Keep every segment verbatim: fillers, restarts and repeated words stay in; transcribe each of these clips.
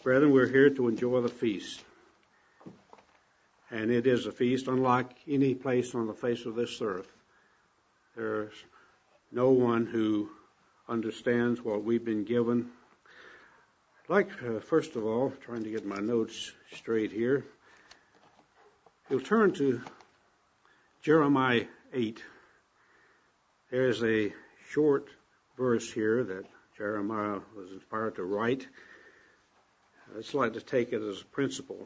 Brethren, we're here to enjoy the feast. And it is a feast unlike any place on the face of this earth. There's no one who understands what we've been given. I'd like, uh, first of all, trying to get my notes straight here, you'll turn to Jeremiah eight. There's a short verse here that Jeremiah was inspired to write. I'd just like to take it as a principle.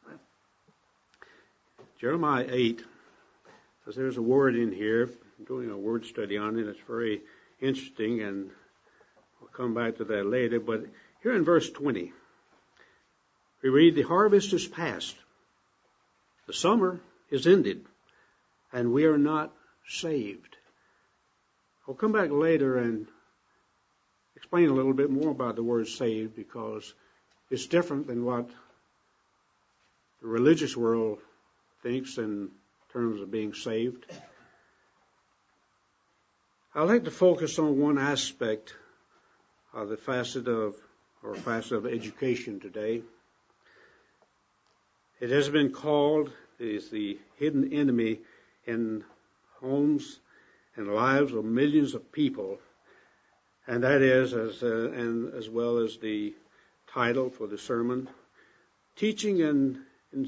Jeremiah eight says there's a word in here. I'm doing a word study on it. It's very interesting, and we'll come back to that later. But here in verse twenty, we read, "The harvest is past, the summer is ended, and we are not saved." We'll come back later and explain a little bit more about the word saved, because it's different than what the religious world thinks in terms of being saved. I'd like to focus on one aspect of the facet of, or facet of education today. It has been called is the hidden enemy in homes and lives of millions of people, and that is, as uh, and as well as the title for the sermon, teaching and, and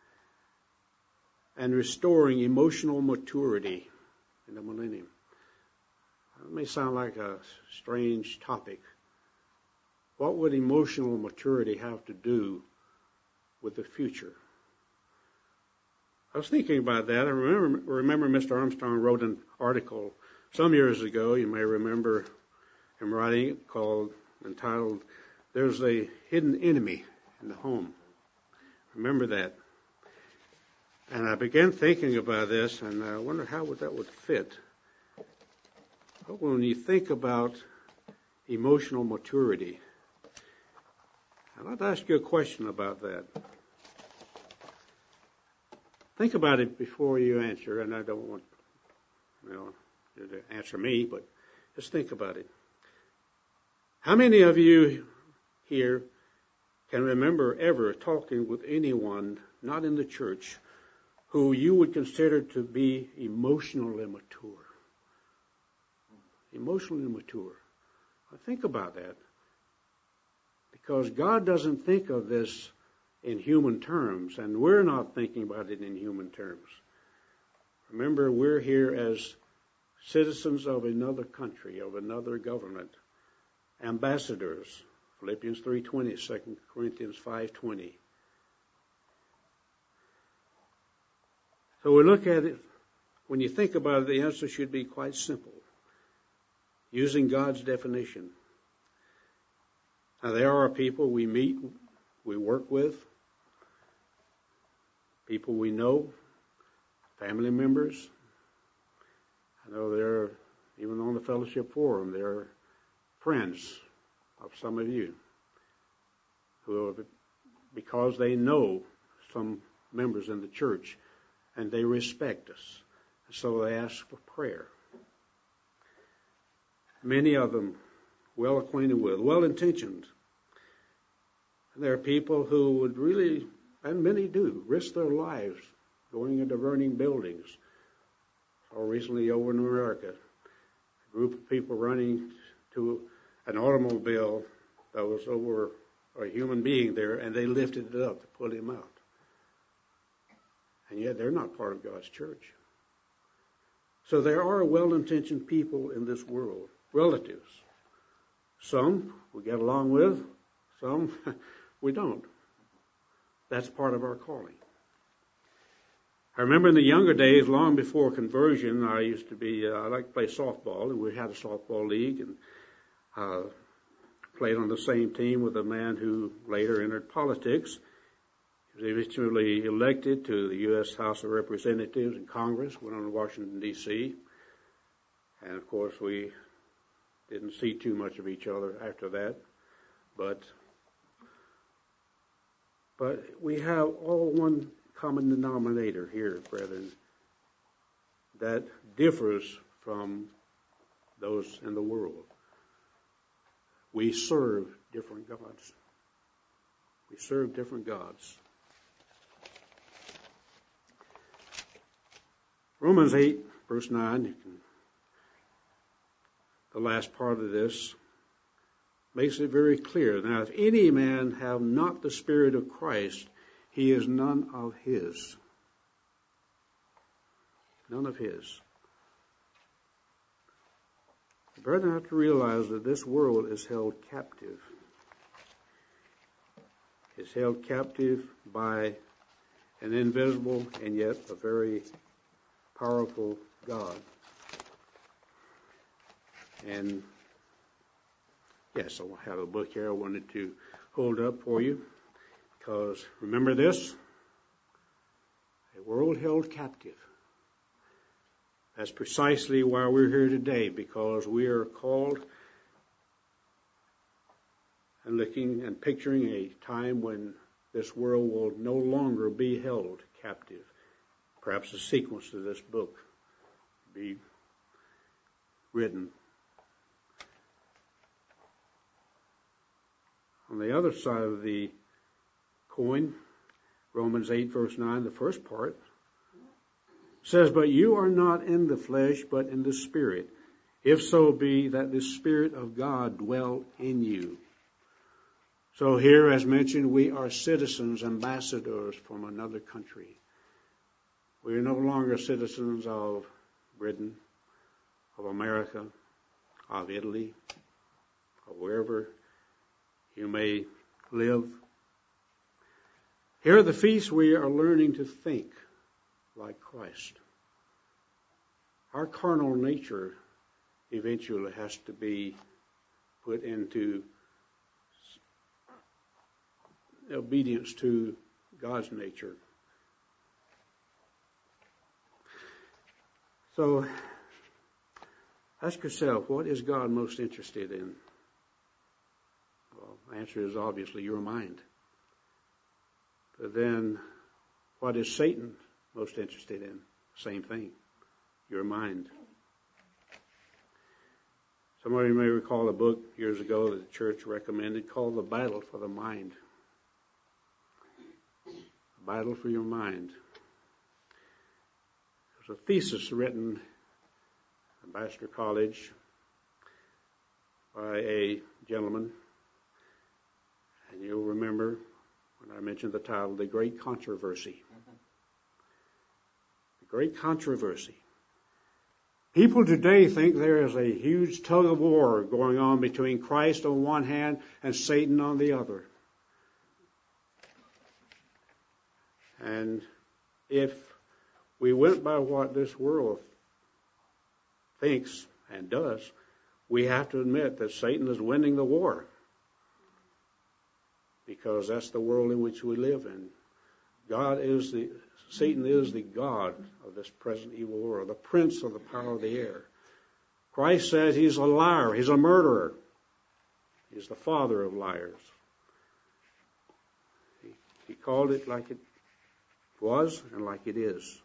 and restoring emotional maturity in the millennium. That may sound like a strange topic. What would emotional maturity have to do with the future? I was thinking about that. I remember, remember Mister Armstrong wrote an article some years ago, you may remember him writing it, called, entitled, "There's a Hidden Enemy in the Home." Remember that. And I began thinking about this, and I wonder how would that would fit. But when you think about emotional maturity, I'd like to ask you a question about that. Think about it before you answer, and I don't want you know, you to answer me, but just think about it. How many of you here can remember ever talking with anyone, not in the church, who you would consider to be emotionally mature? Emotionally mature. Well, think about that. Because God doesn't think of this in human terms, and we're not thinking about it in human terms. Remember, we're here as citizens of another country, of another government, ambassadors. Philippians three twenty, Second Corinthians five twenty. So we look at it, when you think about it, the answer should be quite simple. Using God's definition. Now, there are people we meet, we work with, people we know, family members. I know they're, even on the fellowship forum, they're friends of some of you who, are, because they know some members in the church and they respect us, so they ask for prayer. Many of them well acquainted with, well intentioned. And there are people who would really, and many do, risk their lives going into burning buildings. Or recently over in America, a group of people running to an automobile that was over a human being there, and they lifted it up to pull him out. And yet they're not part of God's church. So there are well-intentioned people in this world, relatives. Some we get along with, some we don't. That's part of our calling. I remember in the younger days, long before conversion, I used to be, uh, I liked to play softball, and we had a softball league, and uh, played on the same team with a man who later entered politics. He was eventually elected to the U S House of Representatives and Congress, went on to Washington, D C And, of course, we didn't see too much of each other after that. But, but we have all one common denominator here, brethren, that differs from those in the world. We serve different gods. We serve different gods. Romans eight, verse nine, you can, the last part of this makes it very clear. Now, if any man have not the Spirit of Christ, he is none of his. None of his. The brethren have to realize that this world is held captive. It's held captive by an invisible and yet a very powerful God. And yes, I have a book here I wanted to hold up for you, because remember this, a world held captive. That's precisely why we're here today, because we are called and looking and picturing a time when this world will no longer be held captive. Perhaps a sequence to this book be written. On the other side of the coin, Romans eight, verse nine, the first part, says, but you are not in the flesh, but in the Spirit, if so be that the Spirit of God dwell in you. So here, as mentioned, we are citizens, ambassadors from another country. We are no longer citizens of Britain, of America, of Italy, or wherever you may live. Here at the feast, we are learning to think like Christ. Our carnal nature eventually has to be put into obedience to God's nature. So, ask yourself, what is God most interested in? Well, the answer is obviously your mind. But then, what is Satan most interested in? Same thing, your mind. Some of you may recall a book years ago that the church recommended called The Battle for the Mind. Battle for your mind. There's a thesis written at Baxter College by a gentleman, and you'll remember when I mentioned the title, The Great Controversy. The Great Controversy. People today think there is a huge tug of war going on between Christ on one hand and Satan on the other. And if we went by what this world thinks and does, we have to admit that Satan is winning the war, because that's the world in which we live in. God is the, Satan is the God of this present evil world, the prince of the power of the air. Christ said he's a liar, he's a murderer. He's the father of liars. He, he called it like it was and like it is.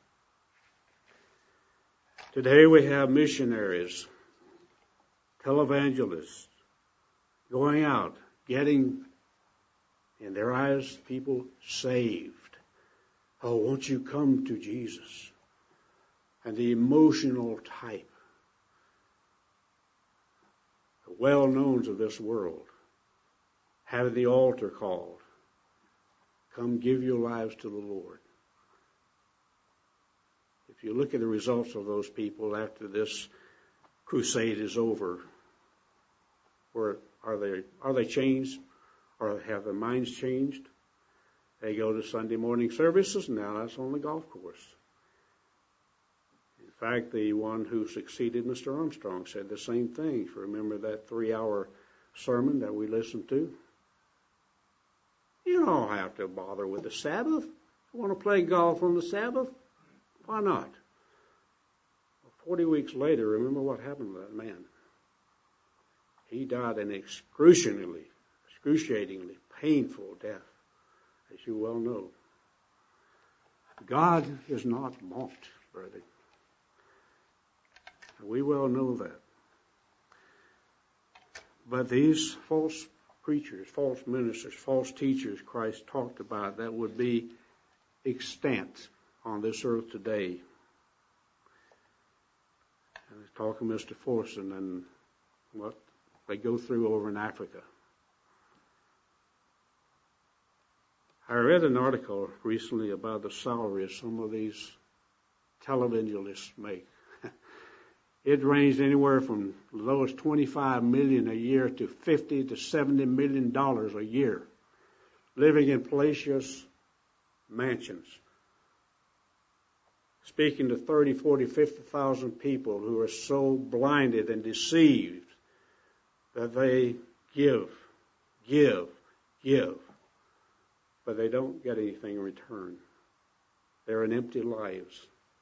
Today we have missionaries, televangelists, going out, getting, in their eyes, people saved. Oh, won't you come to Jesus? And the emotional type, the well-knowns of this world, have the altar called. Come give your lives to the Lord. If you look at the results of those people after this crusade is over, where are they? Are they changed, or have their minds changed? They go to Sunday morning services, and now that's on the golf course. In fact, the one who succeeded Mister Armstrong said the same thing. If you remember that three-hour sermon that we listened to, you don't have to bother with the Sabbath. You want to play golf on the Sabbath? Why not? Forty weeks later, remember what happened to that man. He died an excruciatingly, excruciatingly painful death, as you well know. God is not mocked, brother. We well know that. But these false preachers, false ministers, false teachers Christ talked about that would be extant on this earth today. I was talking to Mister Forson and what they go through over in Africa. I read an article recently about the salaries some of these televangelists make. It ranged anywhere from as low as twenty-five million dollars a year to fifty to seventy million dollars a year, living in palatial mansions, speaking to thirty, forty, fifty thousand people who are so blinded and deceived that they give, give, give, but they don't get anything in return. They're in empty lives.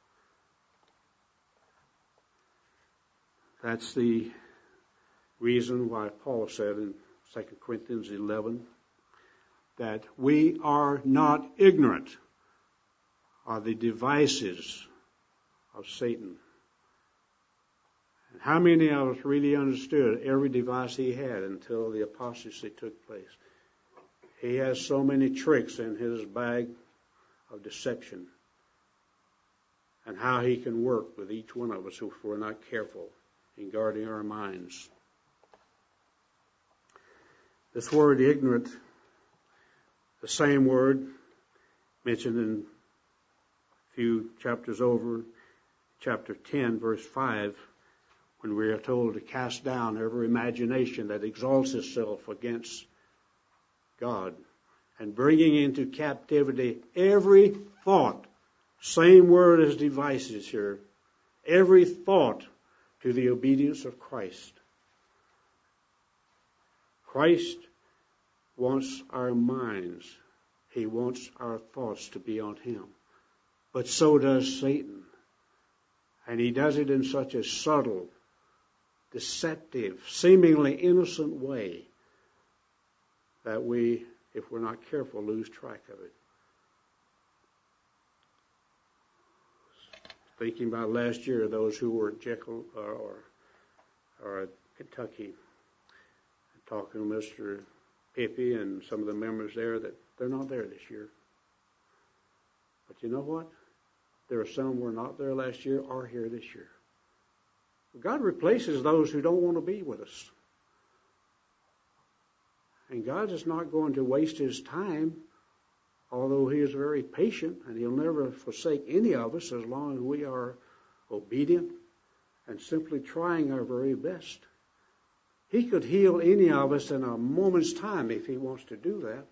That's the reason why Paul said in Second Corinthians eleven that we are not ignorant of the devices of Satan. And how many of us really understood every device he had until the apostasy took place? He has so many tricks in his bag of deception, and how he can work with each one of us if we're not careful in guarding our minds. This word ignorant, the same word mentioned in a few chapters over, chapter ten, verse five, when we are told to cast down every imagination that exalts itself against God, and bringing into captivity every thought, same word as devices here, every thought to the obedience of Christ. Christ wants our minds. He wants our thoughts to be on him. But so does Satan. And he does it in such a subtle, deceptive, seemingly innocent way that we, if we're not careful, lose track of it. Thinking about last year, those who were at Jekyll or, or, or at Kentucky, talking to Mister Pippy and some of the members there, that they're not there this year. But you know what? There are some who were not there last year are here this year. God replaces those who don't want to be with us. And God is not going to waste his time, although he is very patient, and he'll never forsake any of us as long as we are obedient and simply trying our very best. He could heal any of us in a moment's time if he wants to do that.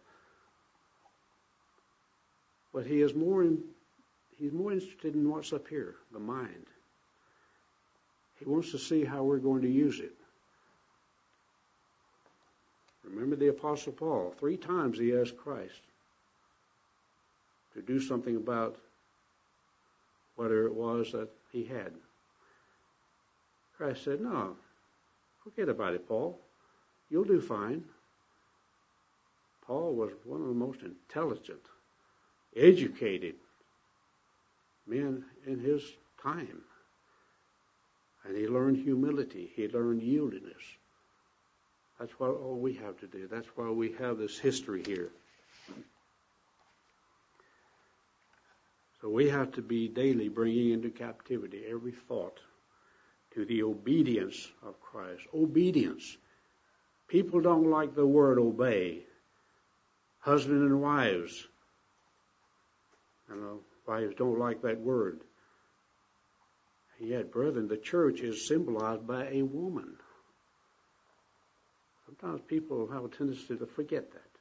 But he is more in, he's more interested in what's up here, the mind. He wants to see how we're going to use it. Remember the Apostle Paul. Three times he asked Christ to do something about whatever it was that he had. Christ said, no, forget about it, Paul. You'll do fine. Paul was one of the most intelligent, educated men in his time. And he learned humility. He learned yieldedness. That's what all we have to do. That's why we have this history here. So we have to be daily bringing into captivity every thought to the obedience of Christ. Obedience. People don't like the word obey. Husbands and wives. You know, wives don't like that word. And yet, brethren, the church is symbolized by a woman. Sometimes people have a tendency to forget that.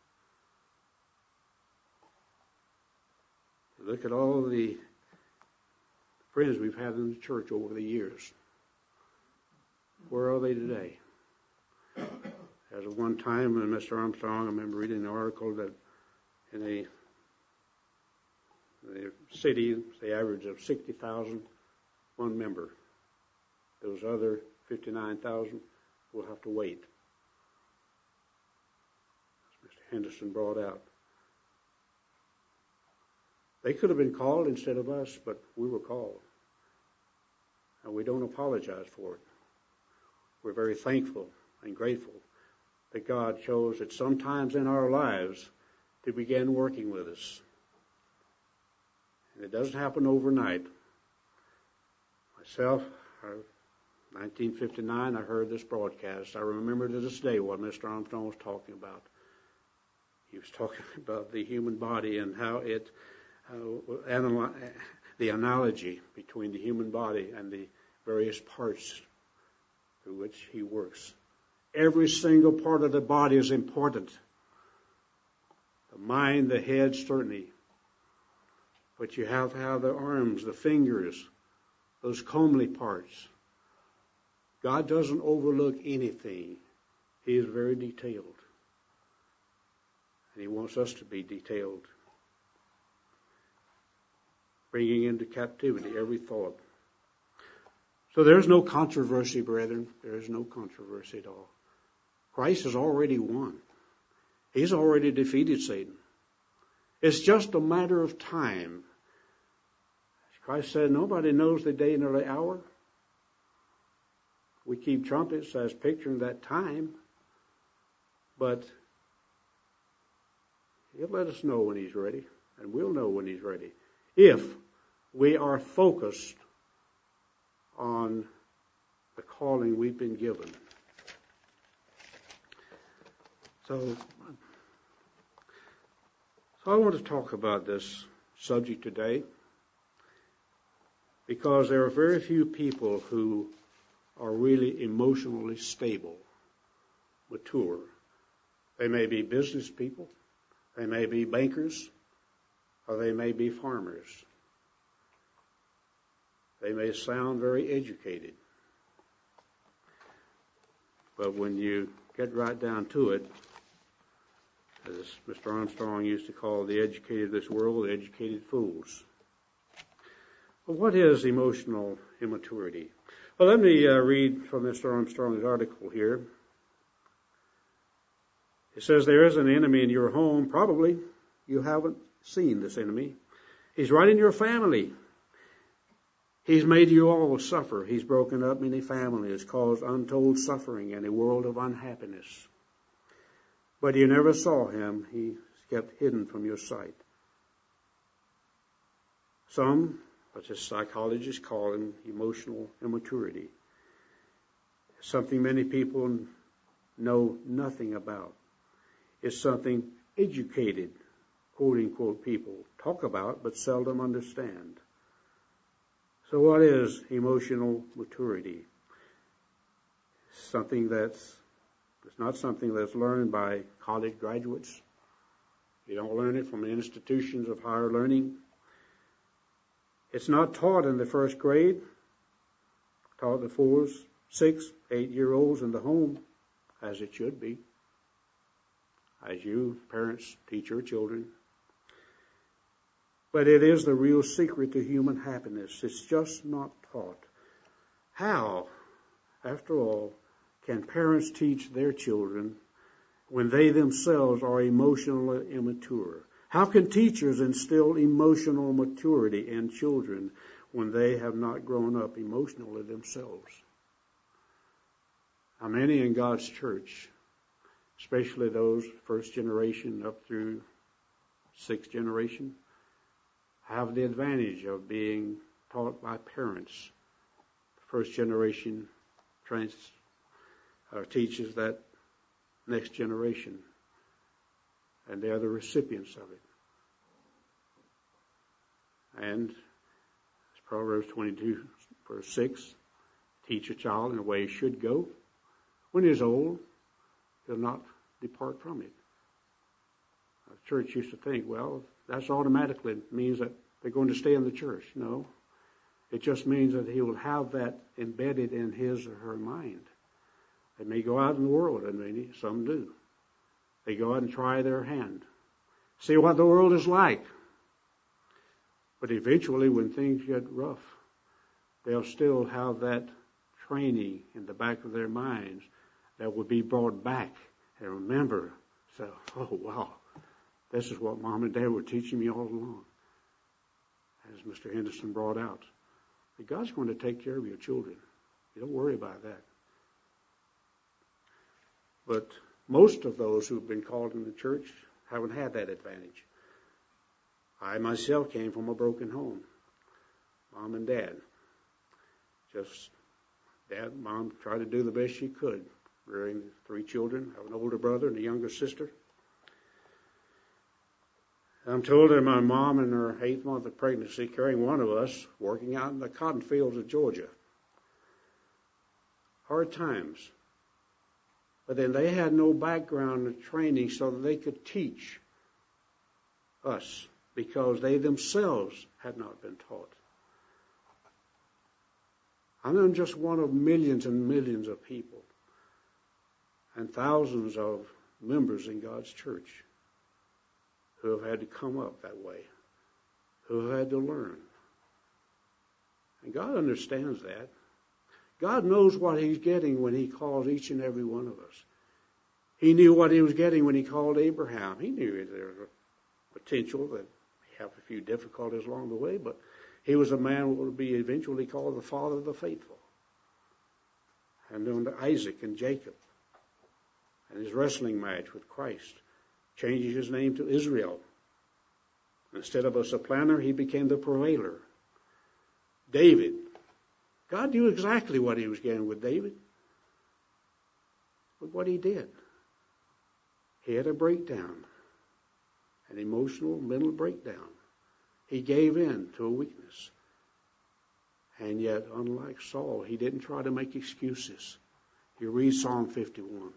Look at all the friends we've had in the church over the years. Where are they today? As of one time, when Mister Armstrong, I remember reading an article that in a, in a city, the average of sixty thousand, one member. Those other fifty-nine thousand will have to wait. As Mister Henderson brought out. They could have been called instead of us, but we were called. And we don't apologize for it. We're very thankful and grateful. that God chose at some times in our lives to begin working with us. And it doesn't happen overnight. Myself, in nineteen fifty-nine, I heard this broadcast. I remember to this day what Mister Armstrong was talking about. He was talking about the human body and how it, uh, anal- the analogy between the human body and the various parts through which he works. Every single part of the body is important. The mind, the head, certainly. But you have to have the arms, the fingers, those comely parts. God doesn't overlook anything. He is very detailed. And he wants us to be detailed. Bringing into captivity every thought. So there's no controversy, brethren. There is no controversy at all. Christ has already won. He's already defeated Satan. It's just a matter of time. Christ said, nobody knows the day nor the hour. We keep trumpets as picturing that time, but he'll let us know when he's ready, and we'll know when he's ready, if we are focused on the calling we've been given. So, so I want to talk about this subject today because there are very few people who are really emotionally stable, mature. They may be business people, they may be bankers, or they may be farmers. They may sound very educated. But when you get right down to it, as Mister Armstrong used to call the educated of this world, the educated fools. Well, what is emotional immaturity? Well, let me uh, read from Mister Armstrong's article here. It says, there is an enemy in your home. Probably you haven't seen this enemy. He's right in your family. He's made you all suffer. He's broken up many families, caused untold suffering and a world of unhappiness. But you never saw him. He's kept hidden from your sight. Some, such as psychologists, call him emotional immaturity. Something many people know nothing about. It's something educated, quote-unquote, people talk about but seldom understand. So what is emotional maturity? Something that's, it's not something that's learned by college graduates. You don't learn it from the institutions of higher learning. It's not taught in the first grade, taught the fours, six, eight-year-olds in the home, as it should be, as you, parents, teach your children. But it is the real secret to human happiness. It's just not taught. How, after all, can parents teach their children when they themselves are emotionally immature? How can teachers instill emotional maturity in children when they have not grown up emotionally themselves? How many in God's church, especially those first generation up through sixth generation, have the advantage of being taught by parents. First generation trans, uh, teaches that next generation, and they are the recipients of it. And as Proverbs twenty-two, verse six, teach a child in the way he should go. When he is old, he'll not depart from it. The church used to think, well, that's automatically means that they're going to stay in the church. No. It just means that he will have that embedded in his or her mind. They may go out in the world, and many, some do. They go out and try their hand. See what the world is like. But eventually, when things get rough, they'll still have that training in the back of their minds that will be brought back and remember. So, oh, wow. This is what Mom and Dad were teaching me all along. As Mister Henderson brought out. That God's going to take care of your children. You don't worry about that. But Most of those who've been called in the church haven't had that advantage. I myself came from a broken home. Mom and Dad. Just Dad, Mom tried to do the best she could, rearing three children. I have an older brother and a younger sister. I'm told that my mom in her eighth month of pregnancy, carrying one of us, working out in the cotton fields of Georgia. Hard times. But then they had no background or training so that they could teach us because they themselves had not been taught. I'm just one of millions and millions of people and thousands of members in God's church who have had to come up that way, who have had to learn. And God understands that. God knows what he's getting when he calls each and every one of us. He knew what he was getting when he called Abraham. He knew there was a potential that he have a few difficulties along the way, but he was a man who would be eventually called the father of the faithful. And then to Isaac and Jacob and his wrestling match with Christ, changing his name to Israel. Instead of a supplanter, he became the prevailer. David. God knew exactly what he was getting with David. But what he did, he had a breakdown, an emotional, mental breakdown. He gave in to a weakness. And yet, unlike Saul, he didn't try to make excuses. You read Psalm fifty-one.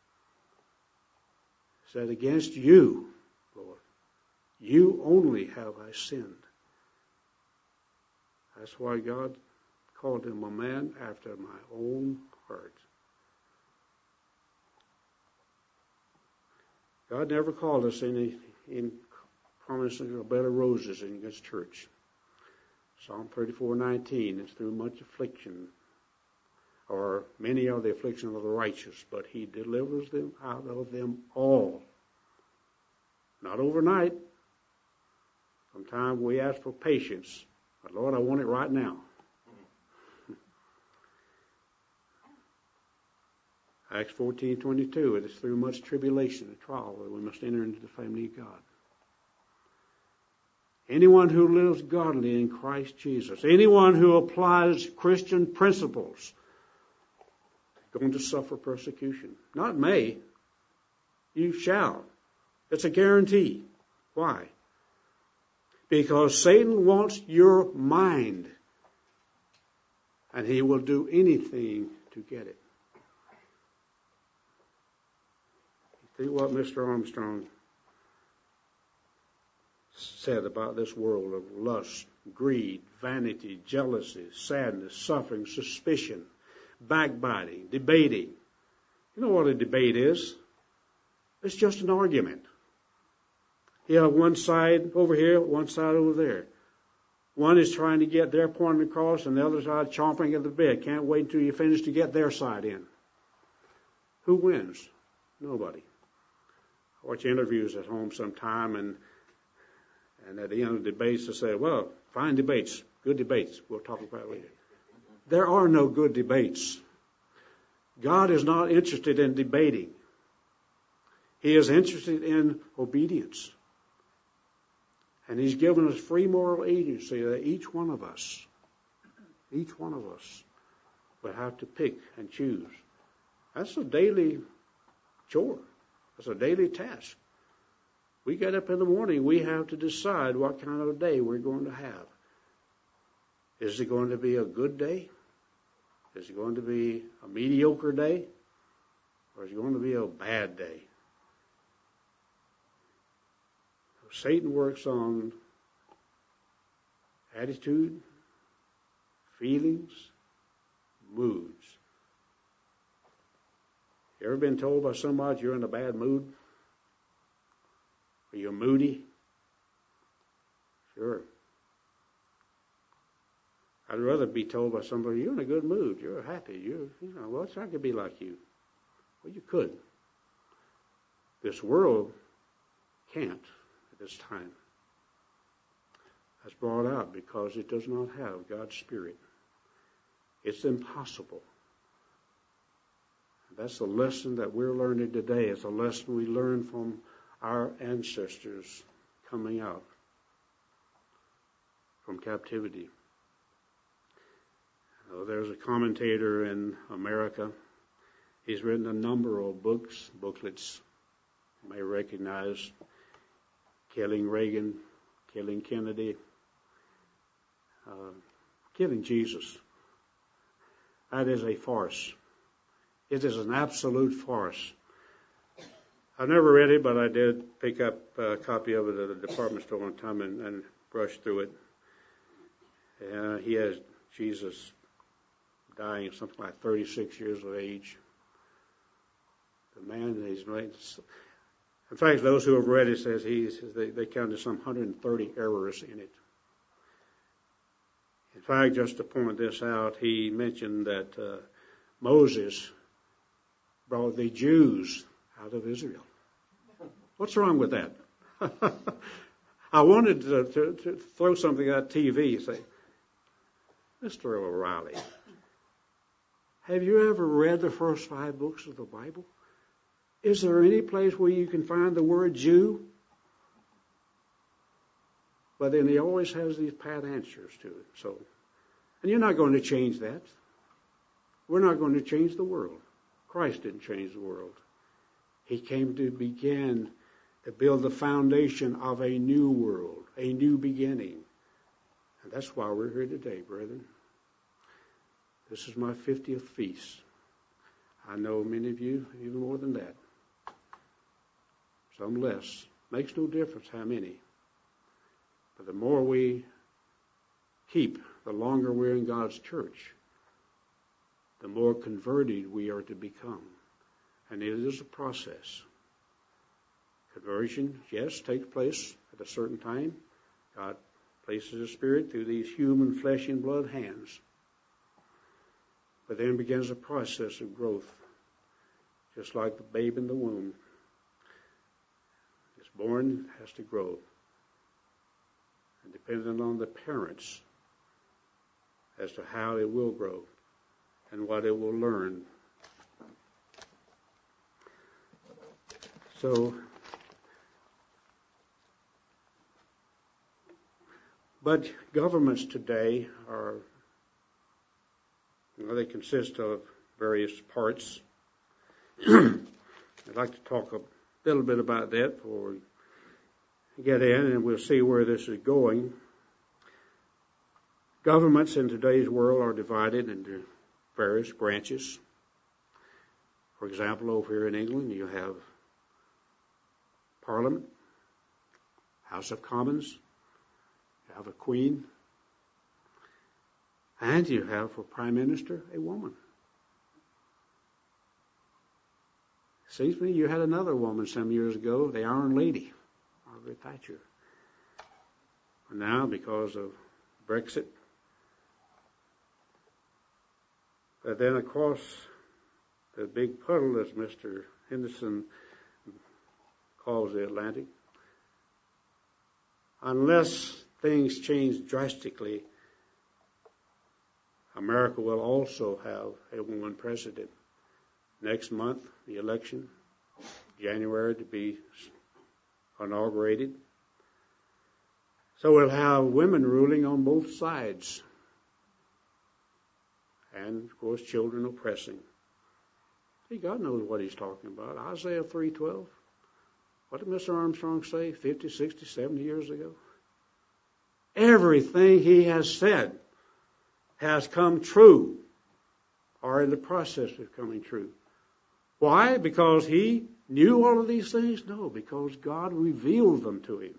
It said, against you, Lord, you only have I sinned. That's why God called him a man after my own heart. God never called us in, in promising a bed of roses in His church. Psalm thirty-four nineteen is through much affliction, or many are the affliction of the righteous, but He delivers them out of them all. Not overnight. Sometimes we ask for patience, but Lord, I want it right now. Acts fourteen twenty-two, it is through much tribulation and trial that we must enter into the family of God. Anyone who lives godly in Christ Jesus, anyone who applies Christian principles, is going to suffer persecution. Not may, you shall. It's a guarantee. Why? Because Satan wants your mind, and he will do anything to get it. Think what Mister Armstrong said about this world of lust, greed, vanity, jealousy, sadness, suffering, suspicion, backbiting, debating. You know what a debate is? It's just an argument. You have one side over here, one side over there. One is trying to get their point across, and the other side chomping at the bit. Can't wait until you finish to get their side in. Who wins? Nobody. I watch interviews at home sometime, and and at the end of the debates, they say, well, fine debates, good debates. We'll talk about it later. There are no good debates. God is not interested in debating. He is interested in obedience. And He's given us free moral agency that each one of us, each one of us will have to pick and choose. That's a daily chore. That's a daily task. We get up in the morning, we have to decide what kind of a day we're going to have. Is it going to be a good day? Is it going to be a mediocre day? Or is it going to be a bad day? Satan works on attitude, feelings, moods. You ever been told by somebody you're in a bad mood? Or you're moody? Sure. I'd rather be told by somebody, you're in a good mood, you're happy, you're, you know, well, it's not going to be like you. Well, you could. This world can't at this time. That's brought out because it does not have God's Spirit. It's impossible. That's the lesson that we're learning today. It's a lesson we learned from our ancestors coming out from captivity. Uh, there's a commentator in America. He's written a number of books, booklets. You may recognize Killing Reagan, Killing Kennedy, uh, Killing Jesus. That is a farce. It is an absolute farce. I've never read it, but I did pick up a copy of it at a department store one time and, and brush through it. Uh, he has Jesus dying at something like thirty-six years of age. The man, he's made. In fact, those who have read it says he's they, they counted some one hundred thirty errors in it. In fact, just to point this out, he mentioned that uh, Moses brought the Jews out of Israel. What's wrong with that? I wanted to, to, to throw something at T V and say, Mister O'Reilly, have you ever read the first five books of the Bible? Is there any place where you can find the word Jew? But then he always has these pat answers to it. So, and you're not going to change that. We're not going to change the world. Christ didn't change the world. He came to begin to build the foundation of a new world, a new beginning. And that's why we're here today, brethren. This is my fiftieth feast. I know many of you, even more than that. Some less. Makes no difference how many. But the more we keep, the longer we're in God's church, the more converted we are to become. And it is a process. Conversion, yes, takes place at a certain time. God places His Spirit through these human flesh and blood hands. But then begins a process of growth, just like the babe in the womb. It's born, has to grow. And dependent on the parents as to how it will grow and what it will learn. So, but governments today are, you know, they consist of various parts. I'd like to talk a little bit about that before we get in, and we'll see where this is going. Governments in today's world are divided into various branches. For example, over here in England, you have Parliament, House of Commons, you have a Queen, and you have for Prime Minister a woman. Seems to me you had another woman some years ago, the Iron Lady, Margaret Thatcher. And now, because of Brexit, but then across the big puddle, as Mister Henderson calls the Atlantic, unless things change drastically, America will also have a woman president. Next month, the election, January to be inaugurated. So we'll have women ruling on both sides. And, of course, children oppressing. See, God knows what He's talking about. Isaiah three twelve. What did Mister Armstrong say fifty, sixty, seventy years ago? Everything He has said has come true, or in the process of coming true. Why? Because He knew all of these things? No, because God revealed them to Him.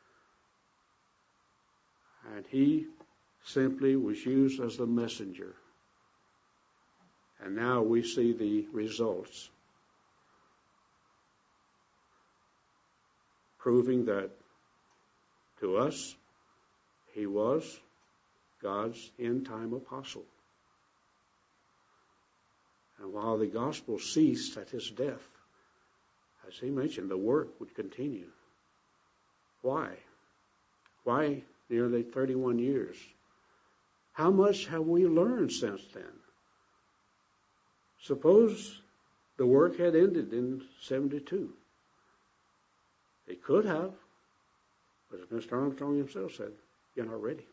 And He simply was used as the messenger. And now we see the results, proving that to us, He was God's end-time apostle. And while the gospel ceased at His death, as he mentioned, the work would continue. Why? Why nearly thirty-one years? How much have we learned since then? Suppose The work had ended in seventy-two. It could have, but as Mister Armstrong himself said, you're not ready.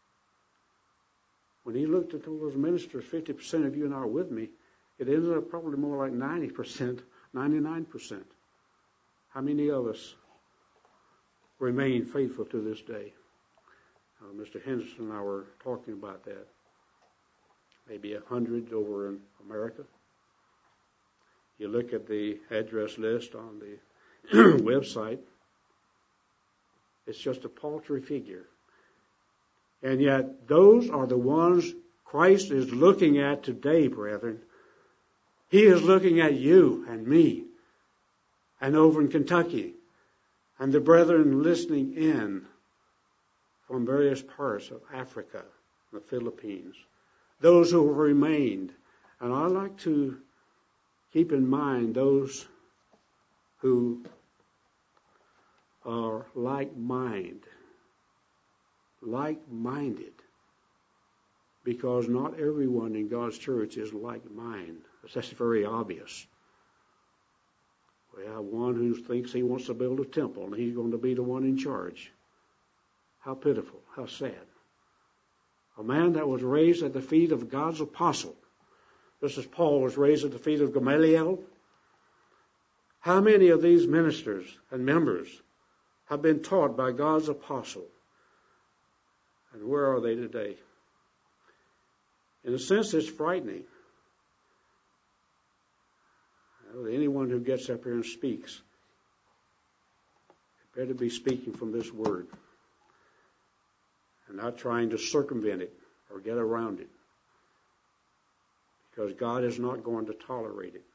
When he looked at those ministers, fifty percent of you and I are with me, it ended up probably more like ninety percent, ninety-nine percent. How many of us remain faithful to this day? Uh, Mister Henderson and I were talking about that. Maybe a hundred over in America. You look at the address list on the website, it's just a paltry figure. And yet those are the ones Christ is looking at today, brethren. He is looking at you and me and over in Kentucky and the brethren listening in from various parts of Africa, the Philippines, those who have remained. And I like to keep in mind those who are like-minded, like-minded, because not everyone in God's church is like-minded. That's very obvious. We have one who thinks he wants to build a temple and he's going to be the one in charge. How pitiful, how sad. A man that was raised at the feet of God's apostle, just as Paul was raised at the feet of Gamaliel. How many of these ministers and members have been taught by God's apostle? And where are they today? In a sense, it's frightening. Anyone who gets up here and speaks better be speaking from this word and not trying to circumvent it or get around it, because God is not going to tolerate it.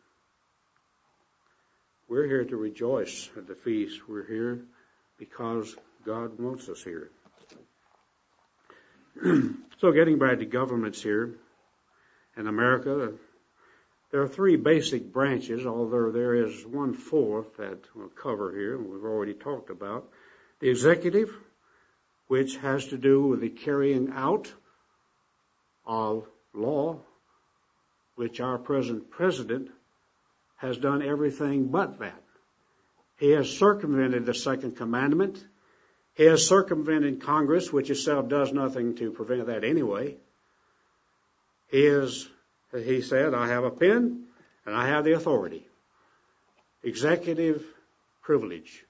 We're here to rejoice at the feast. We're here because God wants us here. So getting back to governments here in America, there are three basic branches, although there is one fourth that we'll cover here, and we've already talked about. The executive, which has to do with the carrying out of law, which our present president has done everything but that. He has circumvented the second commandment. He has circumvented Congress, which itself does nothing to prevent that anyway. He is, he said, I have a pen and I have the authority. Executive privilege.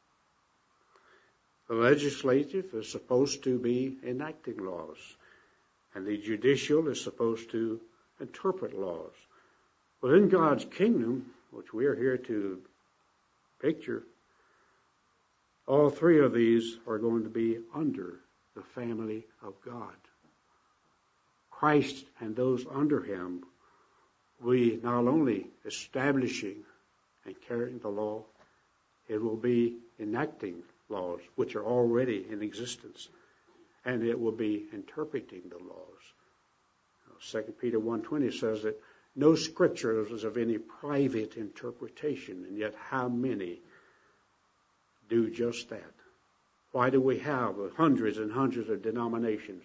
The legislative is supposed to be enacting laws, and the judicial is supposed to interpret laws. Well, in God's kingdom, which we are here to picture, all three of these are going to be under the family of God. Christ and those under him, we not only establishing and carrying the law, it will be enacting laws which are already in existence, and it will be interpreting the laws. Second Peter one twenty says that no scripture is of any private interpretation, and yet how many do just that? Why do we have hundreds and hundreds of denominations?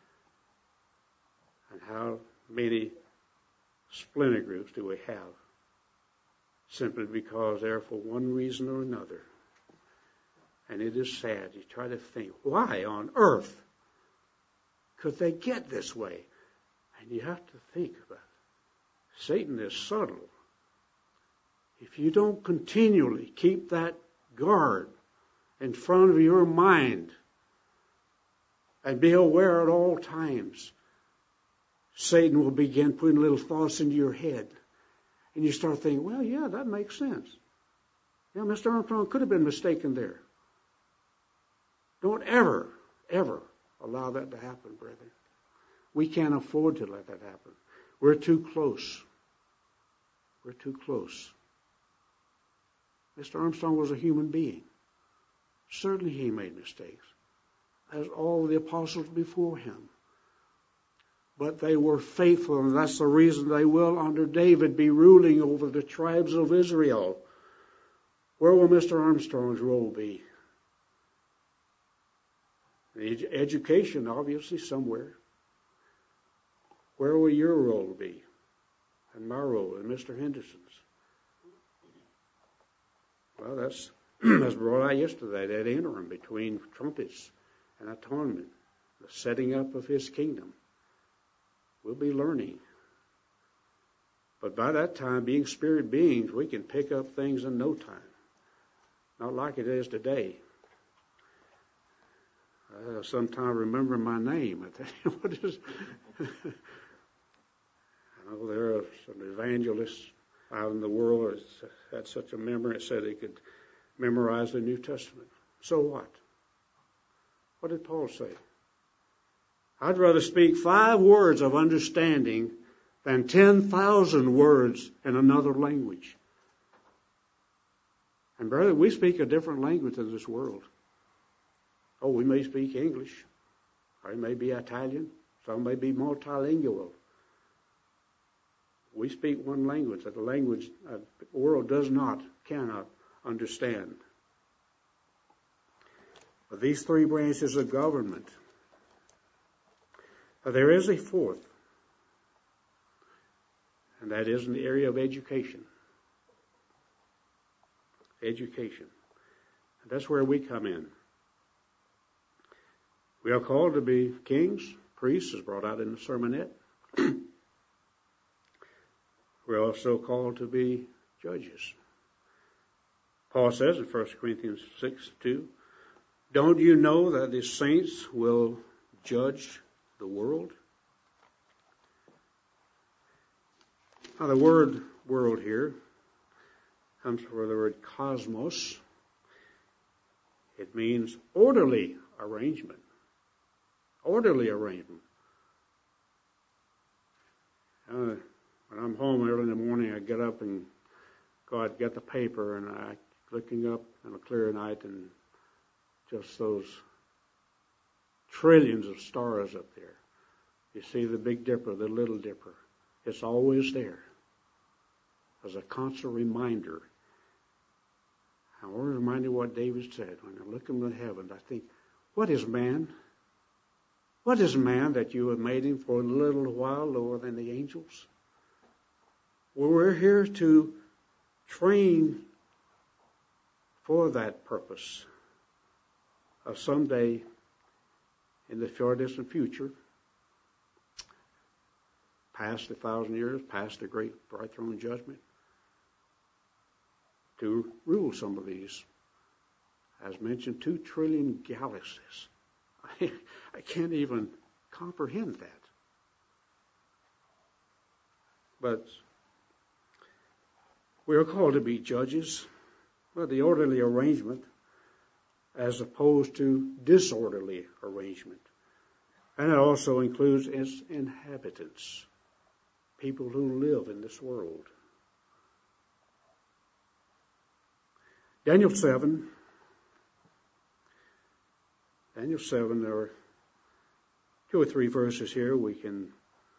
And how many splinter groups do we have? Simply because they're for one reason or another. And it is sad. You try to think, why on earth could they get this way? And you have to think about it. Satan is subtle. If you don't continually keep that guard in front of your mind and be aware at all times, Satan will begin putting little thoughts into your head. And you start thinking, well, yeah, that makes sense. Yeah, Mister Armstrong could have been mistaken there. Don't ever, ever allow that to happen, brethren. We can't afford to let that happen. We're too close. We're too close. Mister Armstrong was a human being. Certainly he made mistakes, as all the apostles before him. But they were faithful, and that's the reason they will, under David, be ruling over the tribes of Israel. Where will Mister Armstrong's role be? Education, obviously, somewhere. Where will your role be? And my role, and Mister Henderson's? Well, that's, that's brought out yesterday, that interim between trumpets and atonement, the setting up of his kingdom. We'll be learning. But by that time, being spirit beings, we can pick up things in no time. Not like it is today. Uh, sometime remember my name. I tell you, what is? I know there are some evangelists out in the world that had such a memory. It said they could memorize the New Testament. So what? What did Paul say? I'd rather speak five words of understanding than ten thousand words in another language. And brother, we speak a different language in this world. Oh, we may speak English, or it may be Italian, some may be multilingual. We speak one language that the language uh, the world does not, cannot understand. But these three branches of government, uh, there is a fourth, and that is in the area of education. Education. And that's where we come in. We are called to be kings, priests, as brought out in the sermonette. We're also called to be judges. Paul says in First Corinthians six two, don't you know that the saints will judge the world? Now the word world here comes from the word cosmos. It means orderly arrangement. Orderly arrangement. Uh, when I'm home early in the morning, I get up and go out, get the paper, and I looking up on a clear night, and just those trillions of stars up there. You see the Big Dipper, the Little Dipper. It's always there as a constant reminder. I'm always reminded what David said. When I look into heaven, I think, what is man? What is man that you have made him for a little while lower than the angels? Well, we're here to train for that purpose of someday in the far distant future, past the thousand years, past the great bright throne judgment, to rule some of these. As mentioned, two trillion galaxies. I, I can't even comprehend that. But we are called to be judges, well, the orderly arrangement as opposed to disorderly arrangement. And it also includes its inhabitants, people who live in this world. Daniel seven. Daniel seven, there are two or three verses here we can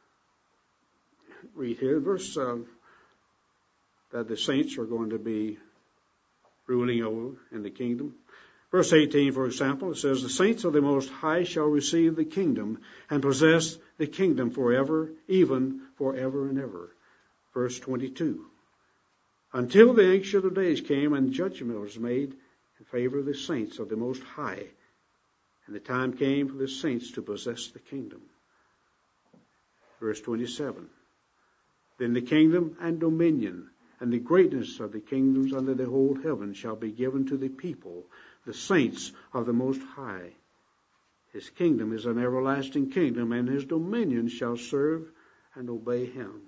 read here. Verse uh, that the saints are going to be ruling over in the kingdom. Verse eighteen, for example, it says, the saints of the Most High shall receive the kingdom and possess the kingdom forever, even forever and ever. Verse twenty-two, until the Ancient of Days came and judgment was made in favor of the saints of the Most High, and the time came for the saints to possess the kingdom. Verse twenty-seven, then the kingdom and dominion and the greatness of the kingdoms under the whole heaven shall be given to the people, the saints of the Most High. His kingdom is an everlasting kingdom, and his dominion shall serve and obey him.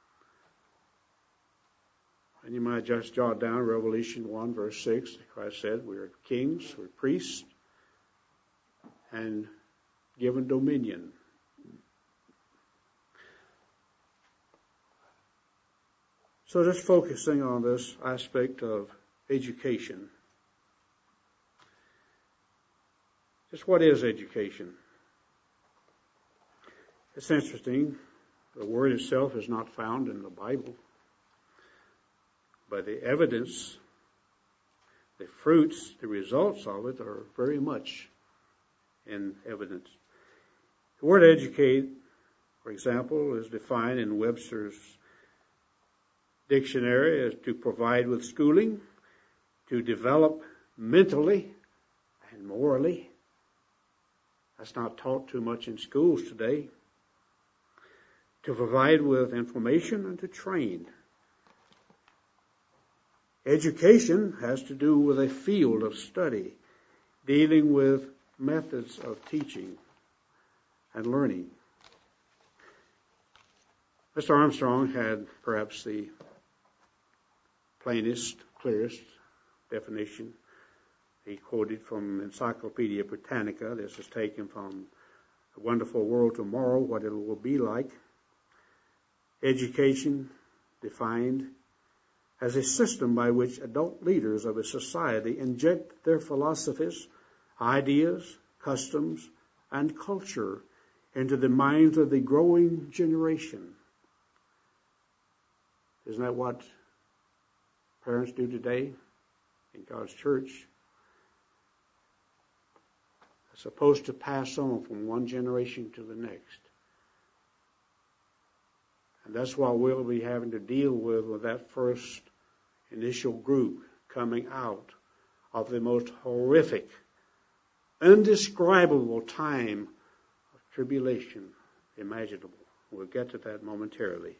And you might just jot down Revelation one, verse six. Christ said, we are kings, we're priests, and given dominion. So just focusing on this aspect of education. Just what is education? It's interesting. The word itself is not found in the Bible. But the evidence, the fruits, the results of it are very much in evidence. The word educate, for example, is defined in Webster's dictionary as to provide with schooling, to develop mentally and morally. That's not taught too much in schools today. To provide with information and to train. Education has to do with a field of study dealing with methods of teaching and learning. Mister Armstrong had perhaps the plainest, clearest definition. He quoted from Encyclopedia Britannica. This is taken from A Wonderful World Tomorrow, What It Will Be Like. Education defined as a system by which adult leaders of a society inject their philosophies, ideas, customs, and culture into the minds of the growing generation. Isn't that what parents do today in God's church? It's supposed to pass on from one generation to the next. And that's what we'll be having to deal with with that first initial group coming out of the most horrific, indescribable time of tribulation imaginable. We'll get to that momentarily.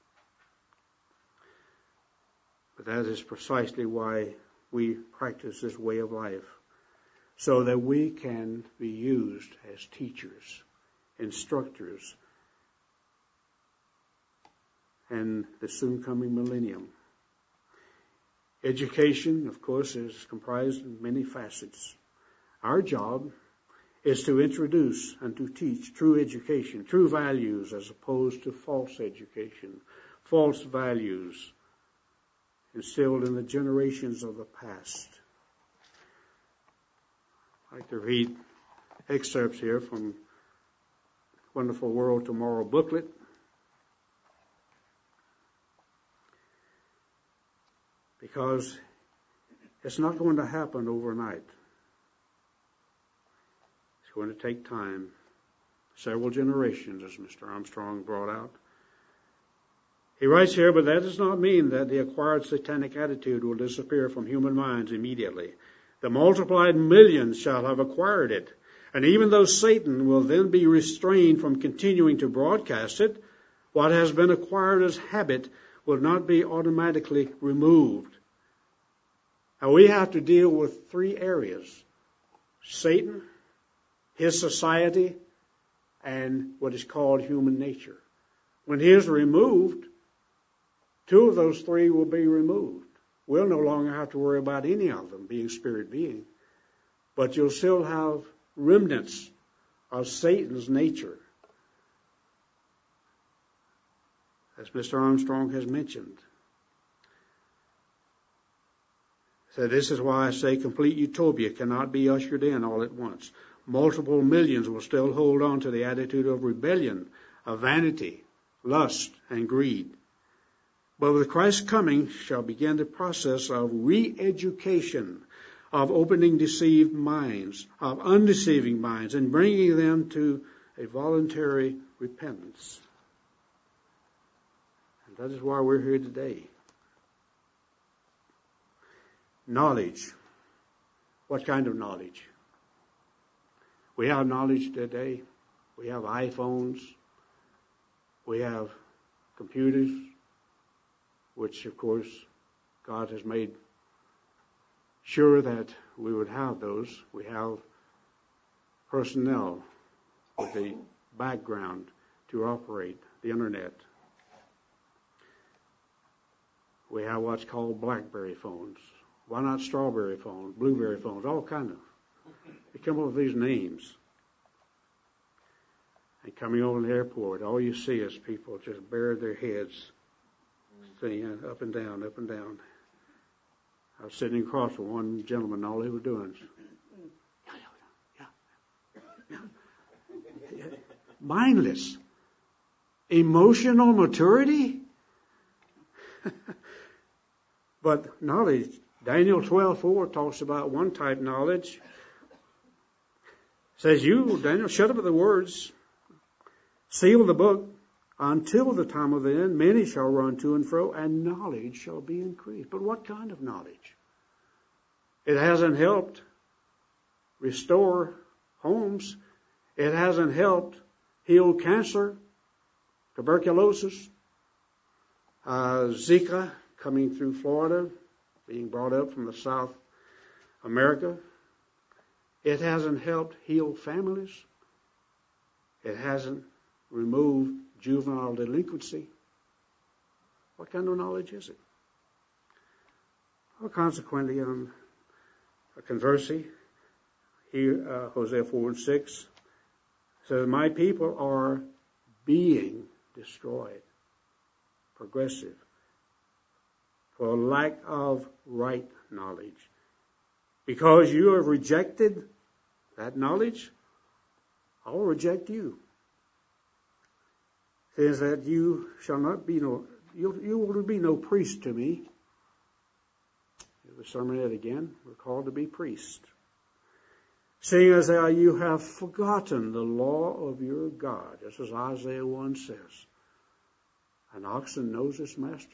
But that is precisely why we practice this way of life, so that we can be used as teachers, instructors, and the soon coming millennium. Education, of course, is comprised of many facets. Our job is to introduce and to teach true education, true values, as opposed to false education, false values instilled in the generations of the past. I'd like to read excerpts here from Wonderful World Tomorrow booklet. Because it's not going to happen overnight. It's going to take time. Several generations, as Mister Armstrong brought out. He writes here, but that does not mean that the acquired satanic attitude will disappear from human minds immediately. The multiplied millions shall have acquired it. And even though Satan will then be restrained from continuing to broadcast it, what has been acquired as habit will not be automatically removed. Now we have to deal with three areas: Satan, his society, and what is called human nature. When he is removed, two of those three will be removed. We'll no longer have to worry about any of them being spirit being. But you'll still have remnants of Satan's nature, as Mister Armstrong has mentioned. So this is why I say complete utopia cannot be ushered in all at once. Multiple millions will still hold on to the attitude of rebellion, of vanity, lust, and greed. But with Christ's coming shall begin the process of re-education, of opening deceived minds, of undeceiving minds, and bringing them to a voluntary repentance. And that is why we're here today. Knowledge. What kind of knowledge? We have knowledge today. We have iPhones. We have computers, which, of course, God has made sure that we would have those. We have personnel with the background to operate the internet. We have what's called BlackBerry phones. Why not strawberry phones, blueberry phones, all kind of. They come up with these names. And coming over the airport, all you see is people just bare their heads, saying up and down, up and down. I was sitting across from one gentleman, all he was doing was, yeah, yeah, yeah, yeah. Mindless. Emotional maturity? But knowledge, Daniel twelve four talks about one type of knowledge. It says, you, Daniel, shut up the words, seal the book, until the time of the end, many shall run to and fro, and knowledge shall be increased. But what kind of knowledge? It hasn't helped restore homes. It hasn't helped heal cancer, tuberculosis, uh, Zika coming through Florida, being brought up from the South America. It hasn't helped heal families. It hasn't removed juvenile delinquency. What kind of knowledge is it? Well, consequently, on a conversely, here, uh, Hosea four and six says, my people are being destroyed, progressive, for lack of right knowledge. Because you have rejected that knowledge, I'll reject you. It says that you shall not be no, you, you will be no priest to me. The sermonette again, we're called to be priests. Seeing as how you have forgotten the law of your God, just as Isaiah one says, an oxen knows its master.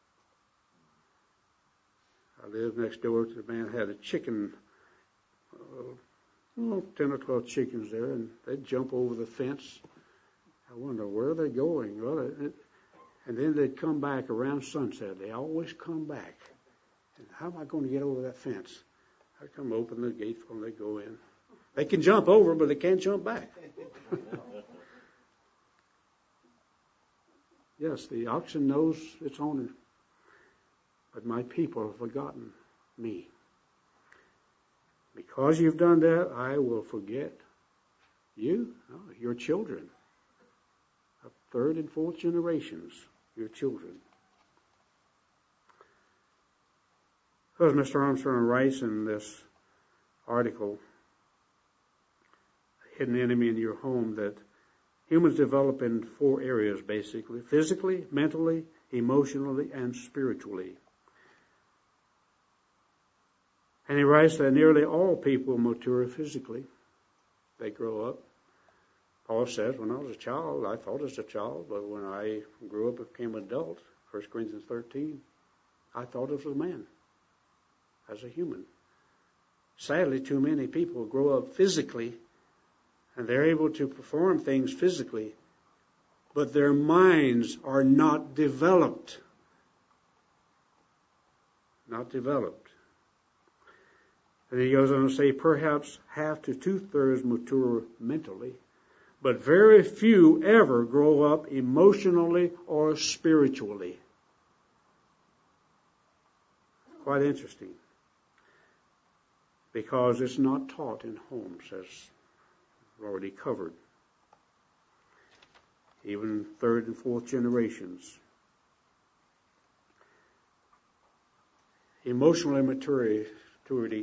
I lived next door to the man who had a chicken, uh, well, ten or twelve chickens there, and they'd jump over the fence. I wonder where they're going. Well, it, and then they'd come back around sunset. They always come back. And how am I going to get over that fence? I come open the gate for them, they go in. They can jump over, but they can't jump back. Yes, the oxen knows its owner. But my people have forgotten me. Because you've done that, I will forget you, no, your children. Of third and fourth generations, your children. As Mister Armstrong writes in this article, Hidden Enemy in Your Home, that humans develop in four areas basically: physically, mentally, emotionally, and spiritually. And he writes that nearly all people mature physically. They grow up. Paul says, when I was a child, I thought as a child, but when I grew up and became an adult, First Corinthians thirteen, I thought as a man, as a human. Sadly, too many people grow up physically, and they're able to perform things physically, but their minds are not developed. Not developed. And he goes on to say, perhaps half to two-thirds mature mentally, but very few ever grow up emotionally or spiritually. Quite interesting. Because it's not taught in homes, as we've already covered. Even third and fourth generations. Emotional immaturity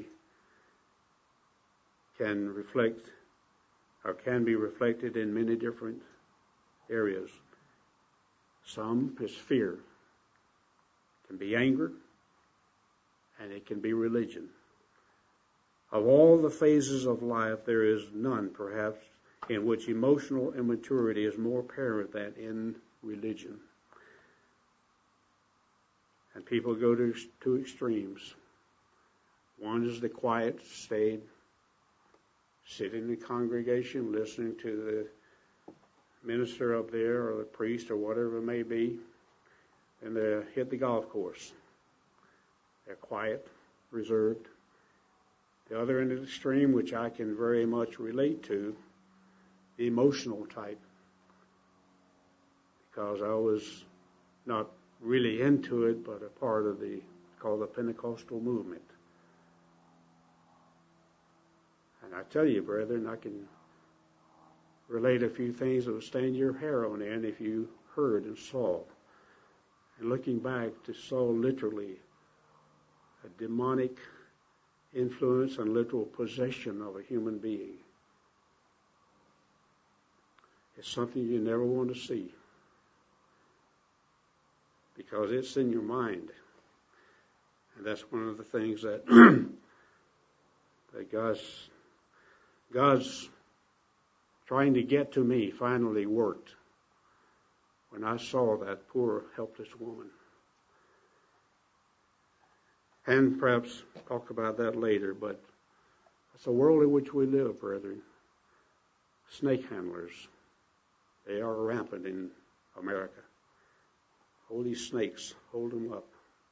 can reflect, or can be reflected in many different areas. Some is fear. It can be anger, and it can be religion. Of all the phases of life, there is none, perhaps, in which emotional immaturity is more apparent than in religion. And people go to two extremes. One is the quiet, staid, sitting in the congregation, listening to the minister up there or the priest or whatever it may be, and they hit the golf course. They're quiet, reserved. The other end of the extreme, which I can very much relate to, the emotional type, because I was not really into it, but a part of the, called the Pentecostal movement. And I tell you, brethren, I can relate a few things that would stand your hair on end if you heard and saw. And looking back, to saw literally a demonic influence and literal possession of a human being. It's something you never want to see, because it's in your mind. And that's one of the things that that God's God's trying to get to me finally worked when I saw that poor helpless woman. And perhaps talk about that later, but it's the world in which we live, brethren. Snake handlers, they are rampant in America. All these snakes, hold them up.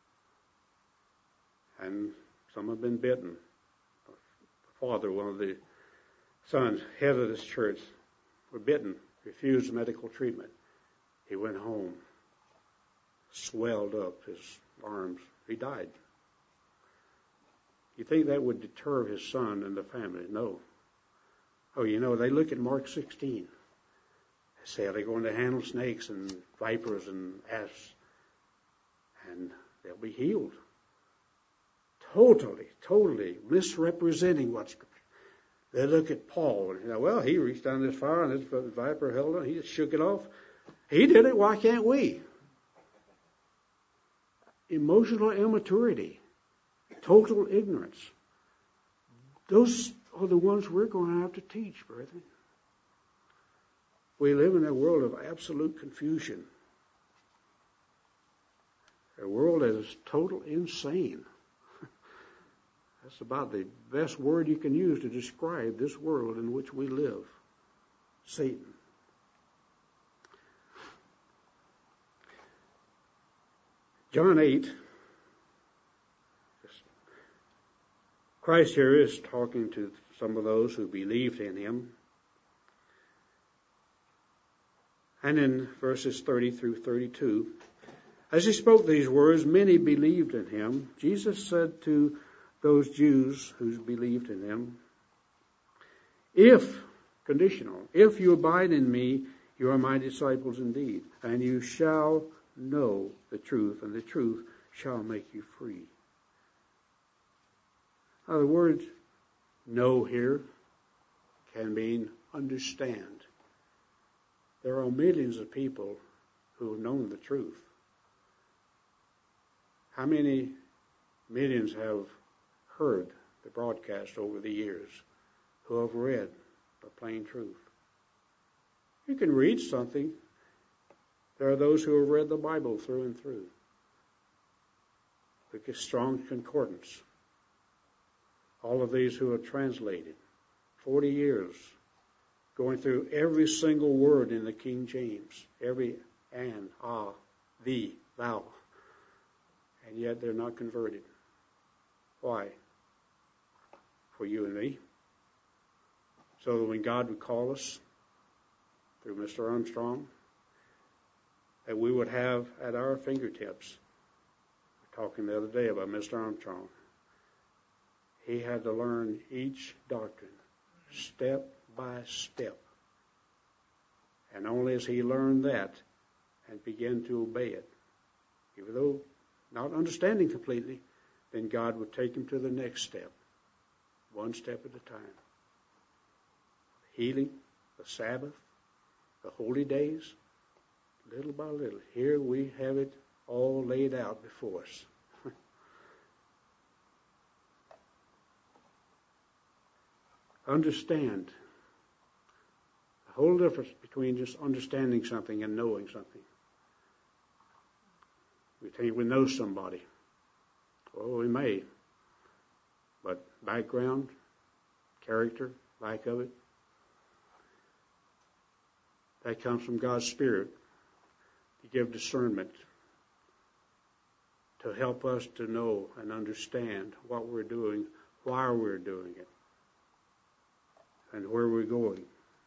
And some have been bitten. The father, one of the sons, head of this church, were bitten, refused medical treatment. He went home, swelled up his arms. He died. You think that would deter his son and the family? No. Oh, you know, they look at Mark sixteen. They say, are they going to handle snakes and vipers and asps? And they'll be healed. Totally, totally misrepresenting what Scripture. They look at Paul and, you know, well, he reached down this fire and this viper held on. He just shook it off. He did it. Why can't we? Emotional immaturity. Total ignorance. Those are the ones we're going to have to teach, brethren. We live in a world of absolute confusion. A world that is total insane. That's about the best word you can use to describe this world in which we live. Satan. John eight. Christ here is talking to some of those who believed in him. And in verses thirty through thirty-two, as he spoke these words, many believed in him. Jesus said to those Jews who believed in him, if, conditional, if you abide in me, you are my disciples indeed, and you shall know the truth, and the truth shall make you free. Now, the word know here can mean understand. There are millions of people who have known the truth. How many millions have heard the broadcast over the years, who have read the plain truth? You can read something. There are those who have read the Bible through and through. Look at Strong's Concordance. All of these who have translated, forty years, going through every single word in the King James, every and, ah, thee, thou, and yet they're not converted. Why? For you and me. So that when God would call us through Mister Armstrong, that we would have at our fingertips. We were talking the other day about Mister Armstrong. He had to learn each doctrine step by step. And only as he learned that and began to obey it, even though not understanding completely, then God would take him to the next step, one step at a time. Healing, the Sabbath, the holy days, little by little. Here we have it all laid out before us. Understand. The whole difference between just understanding something and knowing something. We think we know somebody. Well, we may. But background, character, lack of it, that comes from God's Spirit to give discernment, to help us to know and understand what we're doing, why we're doing it, and where we're going.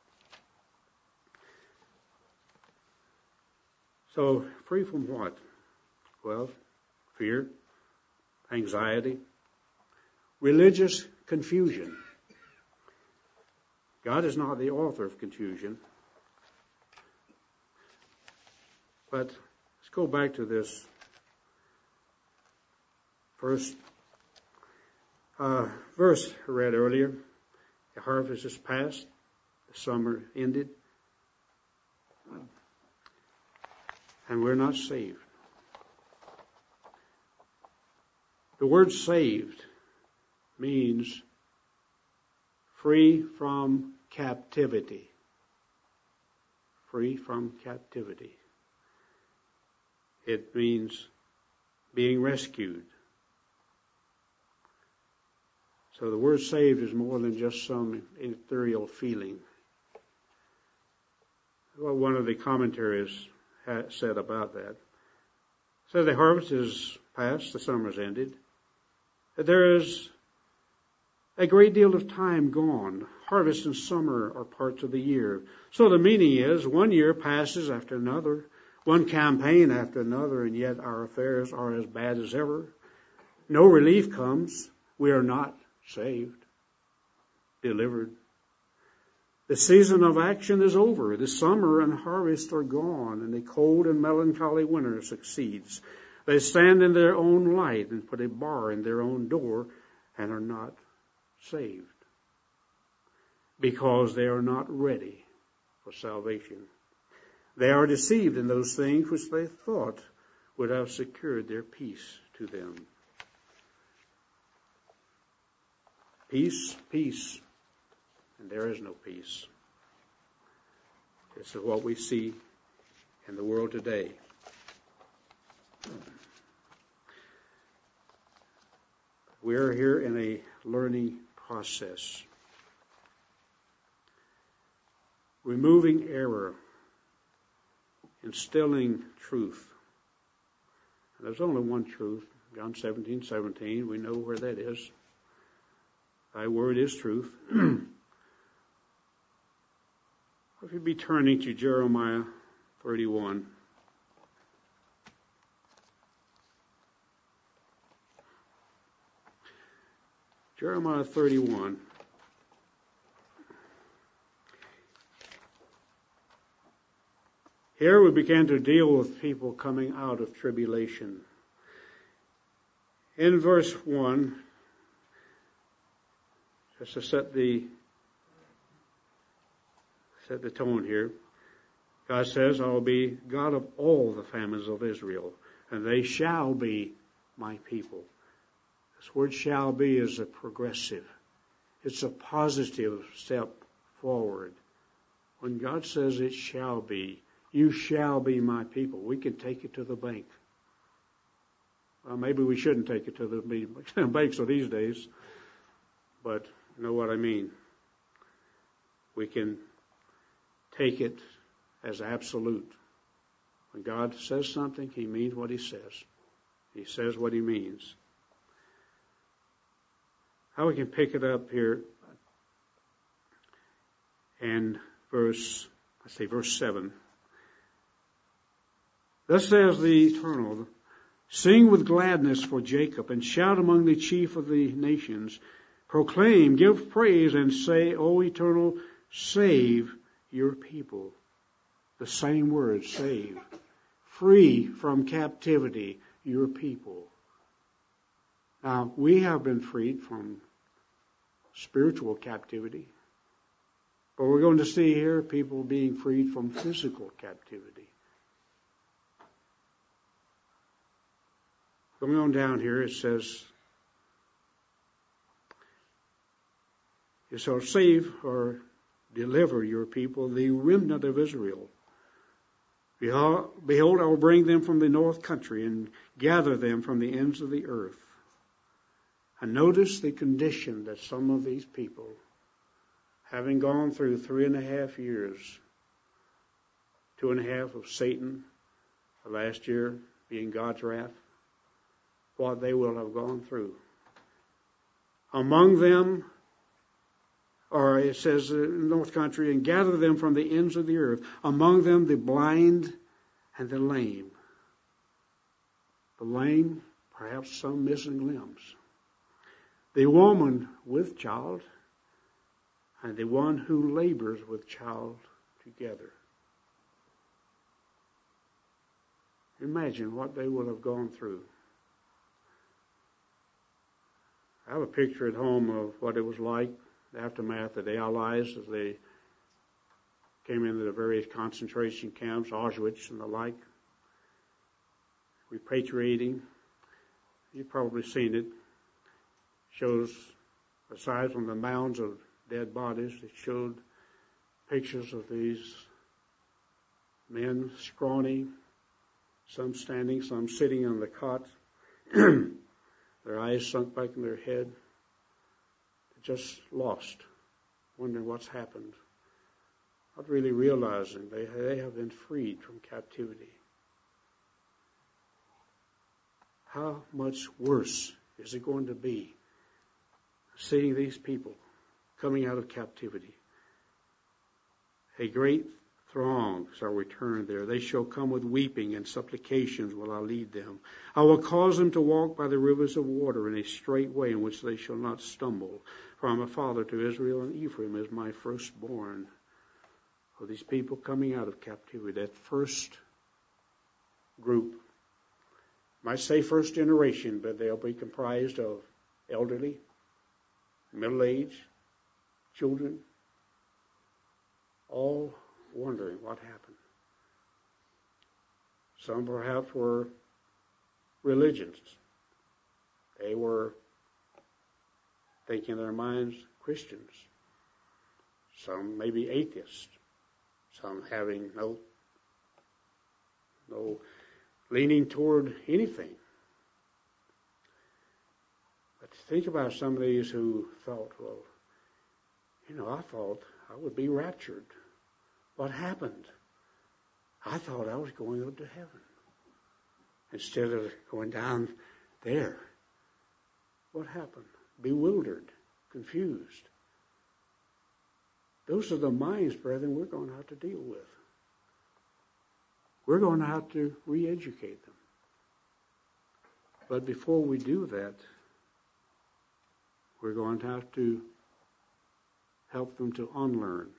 So, free from what? Well, fear, anxiety, religious confusion. God is not the author of confusion. But let's go back to this first uh, verse I read earlier. The harvest is past, the summer ended, and we're not saved. The word saved means free from captivity. Free from captivity. It means being rescued, So the word saved is more than just some ethereal feeling. Well, one of the commentaries said about that. So the harvest is past, the summer's ended. There is a great deal of time gone. Harvest and summer are parts of the year. So the meaning is one year passes after another, one campaign after another, and yet our affairs are as bad as ever. No relief comes. We are not saved, delivered. The season of action is over. The summer and harvest are gone, and the cold and melancholy winter succeeds. They stand in their own light and put a bar in their own door and are not saved because they are not ready for salvation. They are deceived in those things which they thought would have secured their peace to them. Peace, peace, and there is no peace. This is what we see in the world today. We are here in a learning process. Removing error, instilling truth. And there's only one truth. John seventeen seventeen, we know where that is. Thy word is truth. If you'd be turning to Jeremiah thirty-one. Jeremiah thirty-one. Here we began to deal with people coming out of tribulation. In verse one, just to set the set the tone here, God says, I will be God of all the families of Israel, and they shall be my people. This word shall be is a progressive. It's a positive step forward. When God says it shall be, you shall be my people, we can take it to the bank. Well, maybe we shouldn't take it to the banks of these days, but you know what I mean. We can take it as absolute. When God says something, He means what He says. He says what He means. How we can pick it up here in verse, let's say verse seven. Thus says the Eternal, sing with gladness for Jacob, and shout among the chief of the nations. Proclaim, give praise, and say, O Eternal, save your people. The same word, save. Free from captivity, your people. Now, we have been freed from spiritual captivity. But we're going to see here people being freed from physical captivity. Going on down here, it says, you shall save or deliver your people, the remnant of Israel. Behold, I will bring them from the north country and gather them from the ends of the earth. And notice the condition that some of these people, having gone through three and a half years, two and a half of Satan, the last year being God's wrath, what they will have gone through. Among them, or it says in the north country, and gather them from the ends of the earth. Among them the blind and the lame. The lame, perhaps some missing limbs. The woman with child, and the one who labors with child together. Imagine what they will have gone through. I have a picture at home of what it was like, the aftermath of the Allies as they came into the various concentration camps, Auschwitz and the like. Repatriating. You've probably seen it. Shows, aside from the mounds of dead bodies, it showed pictures of these men, scrawny, some standing, some sitting on the cot, their eyes sunk back in their head. just lost, wondering what's happened, not really realizing they, they have been freed from captivity. How much worse is it going to be seeing these people coming out of captivity? A great throng shall return there. They shall come with weeping and supplications will I lead them. I will cause them to walk by the rivers of water in a straight way in which they shall not stumble. For I am a father to Israel, and Ephraim is my firstborn. For these people coming out of captivity, that first group, might say first generation, but they'll be comprised of elderly, middle-aged, children, all wondering what happened. Some perhaps were religions. They were thinking in their minds Christians. Some maybe atheists. Some having no, no leaning toward anything. But think about some of these who thought, well, you know, I thought I would be raptured. What happened? I thought I was going up to heaven instead of going down there. What happened? Bewildered, confused. Those are the minds, brethren, we're going to have to deal with. We're going to have to re-educate them. But before we do that, we're going to have to help them to unlearn.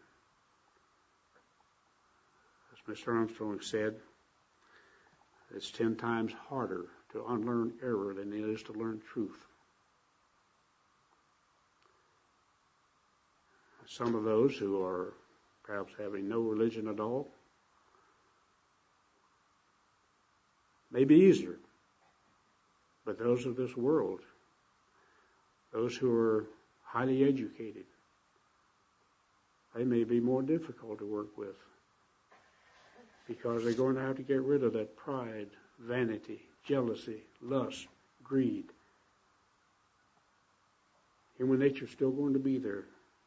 As Mister Armstrong said, it's ten times harder to unlearn error than it is to learn truth. Some of those who are perhaps having no religion at all, may be easier. But those of this world, those who are highly educated, they may be more difficult to work with because they're going to have to get rid of that pride, vanity, jealousy, lust, greed. Human nature is still going to be there.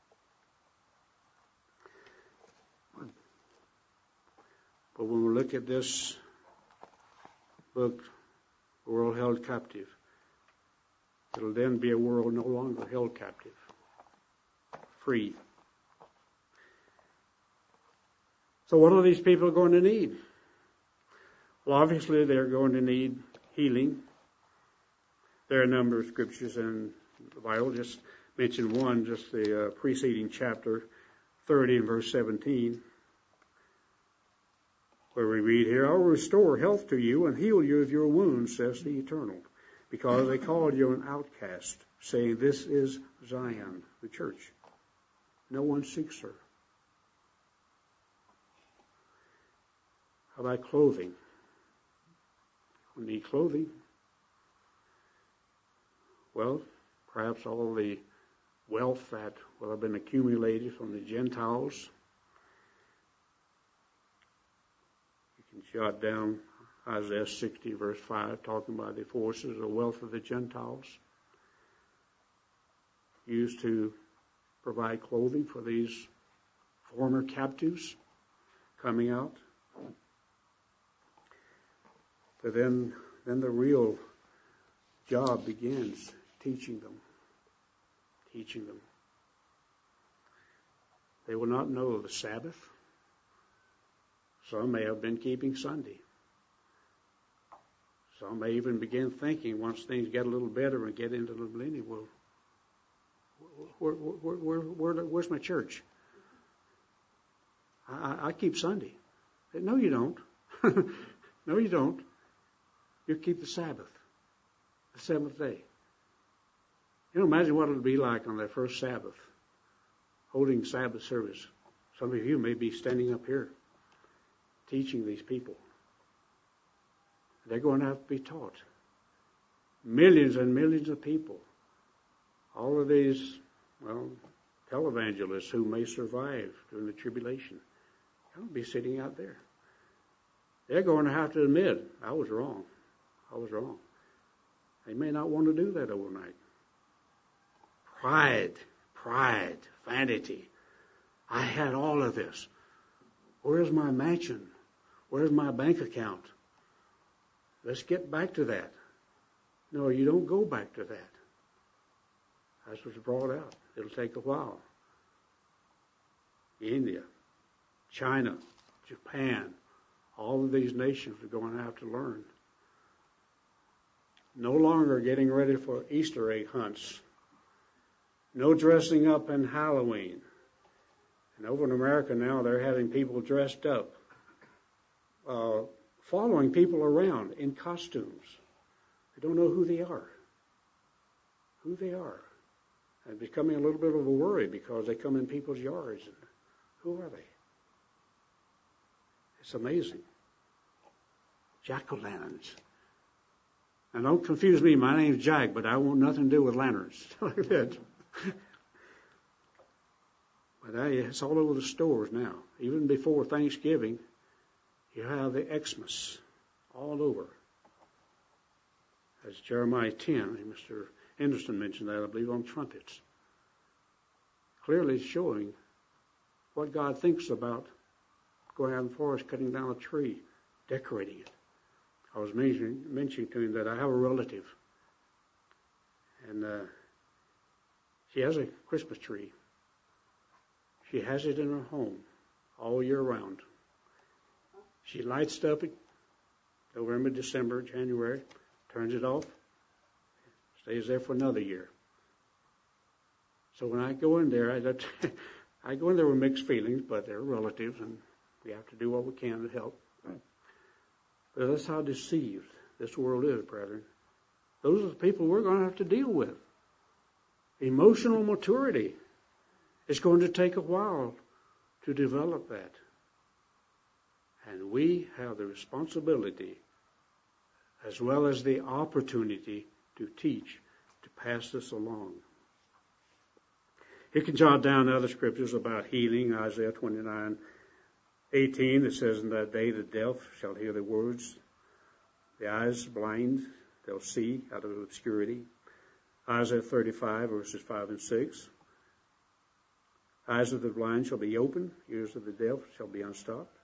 But when we look at this book, The World Held Captive, it'll then be a world no longer held captive, free. So what are these people going to need? Well, obviously they're going to need healing. There are a number of scriptures in the Bible. Just mention one, just the uh, preceding chapter, thirty and verse seventeen, where we read here, I will restore health to you and heal you of your wounds, says the Eternal, because they called you an outcast, saying, this is Zion, the church. No one seeks her. How about clothing? We need clothing. Well, perhaps all the wealth that will have been accumulated from the Gentiles. You can jot down Isaiah sixty, verse five, talking about the forces or wealth of the Gentiles, used to provide clothing for these former captives coming out. But then, then the real job begins, teaching them, teaching them. They will not know the Sabbath. Some may have been keeping Sunday. Some may even begin thinking, once things get a little better and get into the millennium, well, where, where, where, where, where's my church? I, I keep Sunday. No, you don't. No, you don't. You keep the Sabbath, the seventh day. You know, imagine what it would be like on that first Sabbath, holding Sabbath service. Some of you may be standing up here teaching these people. They're going to have to be taught. Millions and millions of people. All of these, well, televangelists who may survive during the tribulation. They'll be sitting out there. They're going to have to admit, I was wrong. I was wrong. They may not want to do that overnight. Pride pride, vanity. I had all of this. Where's my mansion? Where's my bank account? Let's get back to that. No, you don't go back to that. That's what's brought out. It'll take a while. India, China, Japan, all of these nations are going to have to learn. No longer getting ready for Easter egg hunts. No dressing up in Halloween. And over in America now, they're having people dressed up, uh, following people around in costumes. They don't know who they are. Who they are. And becoming a little bit of a worry because they come in people's yards. And who are they? It's amazing. Jack-o'-lanterns. Now don't confuse me. My name's Jack, but I want nothing to do with lanterns. Like that. But hey, it's all over the stores now. Even before Thanksgiving, you have the Xmas all over. As Jeremiah ten, Mister Henderson mentioned that, I believe, on trumpets. Clearly showing what God thinks about going out in the forest, cutting down a tree, decorating it. I was mentioning, mentioning to him that I have a relative, and uh, she has a Christmas tree. She has it in her home all year round. She lights it up in November, December, January, turns it off, stays there for another year. So when I go in there, I, I go in there with mixed feelings, but they're relatives, and we have to do what we can to help. But that's how deceived this world is, brethren. Those are the people we're going to have to deal with. Emotional maturity. It's going to take a while to develop that. And we have the responsibility as well as the opportunity to teach, to pass this along. You can jot down other scriptures about healing, Isaiah twenty-nine eighteen. It says, in that day the deaf shall hear the words, the eyes blind, they'll see out of obscurity. Isaiah thirty-five, verses five and six. Eyes of the blind shall be opened, ears of the deaf shall be unstopped.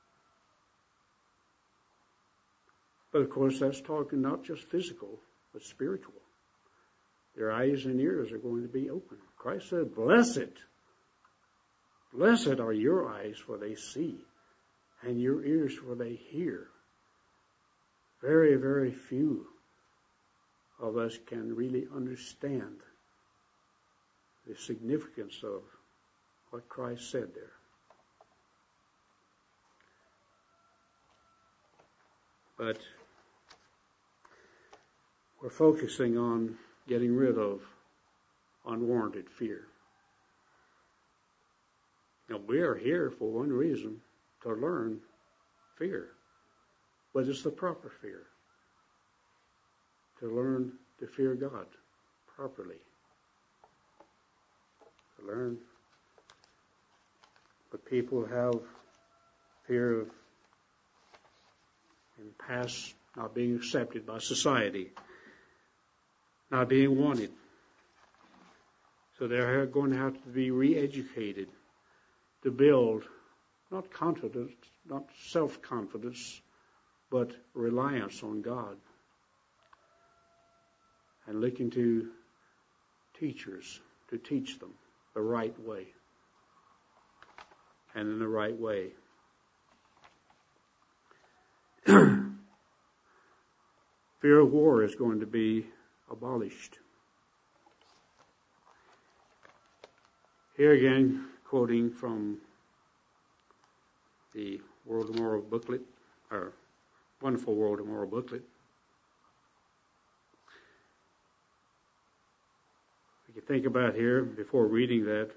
But of course, that's talking not just physical, but spiritual. Their eyes and ears are going to be open. Christ said, blessed, blessed are your eyes, for they see, and your ears, for they hear. Very, very few of us can really understand the significance of what Christ said there. But we're focusing on getting rid of unwarranted fear. Now, we are here for one reason, to learn fear. But it's the proper fear. To learn to fear God properly. To learn. But people have fear of in the past not being accepted by society, not being wanted. So they're going to have to be re-educated to build not confidence, not self-confidence, but reliance on God. And looking to teachers to teach them the right way. And in the right way. Fear of war is going to be abolished. Here again, quoting from the World of Moral booklet, or wonderful World of Moral booklet. We can think about here, before reading that,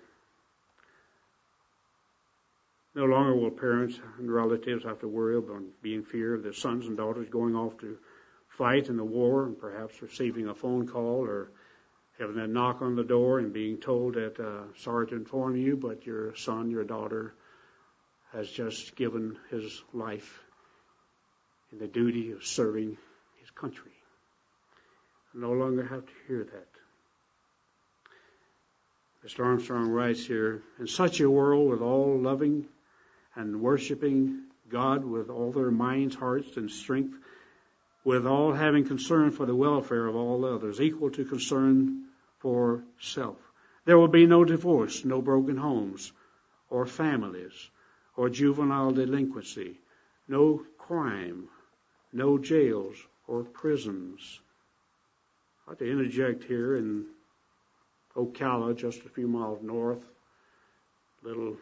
no longer will parents and relatives have to worry about being in fear of their sons and daughters going off to fight in the war, and perhaps receiving a phone call or having a knock on the door and being told that, uh, sorry to inform you, but your son, your daughter has just given his life in the duty of serving his country. No longer have to hear that. Mister Armstrong writes here, in such a world with all loving and worshiping God with all their minds, hearts, and strength, with all having concern for the welfare of all others, equal to concern for self. There will be no divorce, no broken homes or families, or juvenile delinquency, no crime, no jails or prisons. I'd like to interject here in Ocala, just a few miles north, little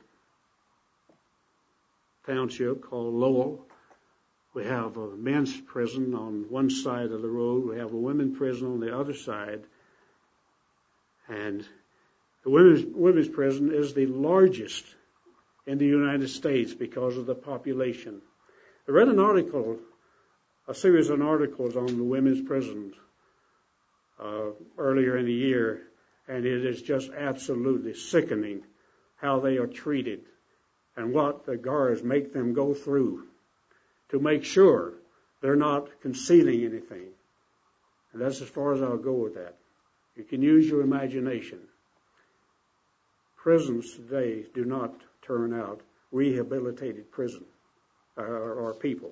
township called Lowell. We have a men's prison on one side of the road. We have a women's prison on the other side. And the women's, women's prison is the largest in the United States because of the population. I read an article, a series of articles on the women's prisons uh, earlier in the year, and it is just absolutely sickening how they are treated and what the guards make them go through to make sure they're not concealing anything. And that's as far as I'll go with that. You can use your imagination. Prisons today do not turn out rehabilitated prison or, or people.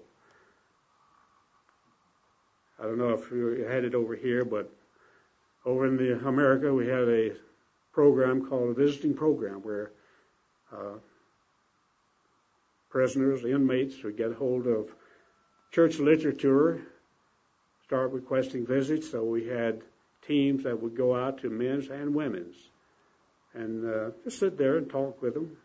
I don't know if you had it over here, but over in the America we had a program called a visiting program where uh, prisoners, inmates would get hold of church literature, start requesting visits. So we had teams that would go out to men's and women's and uh, just sit there and talk with them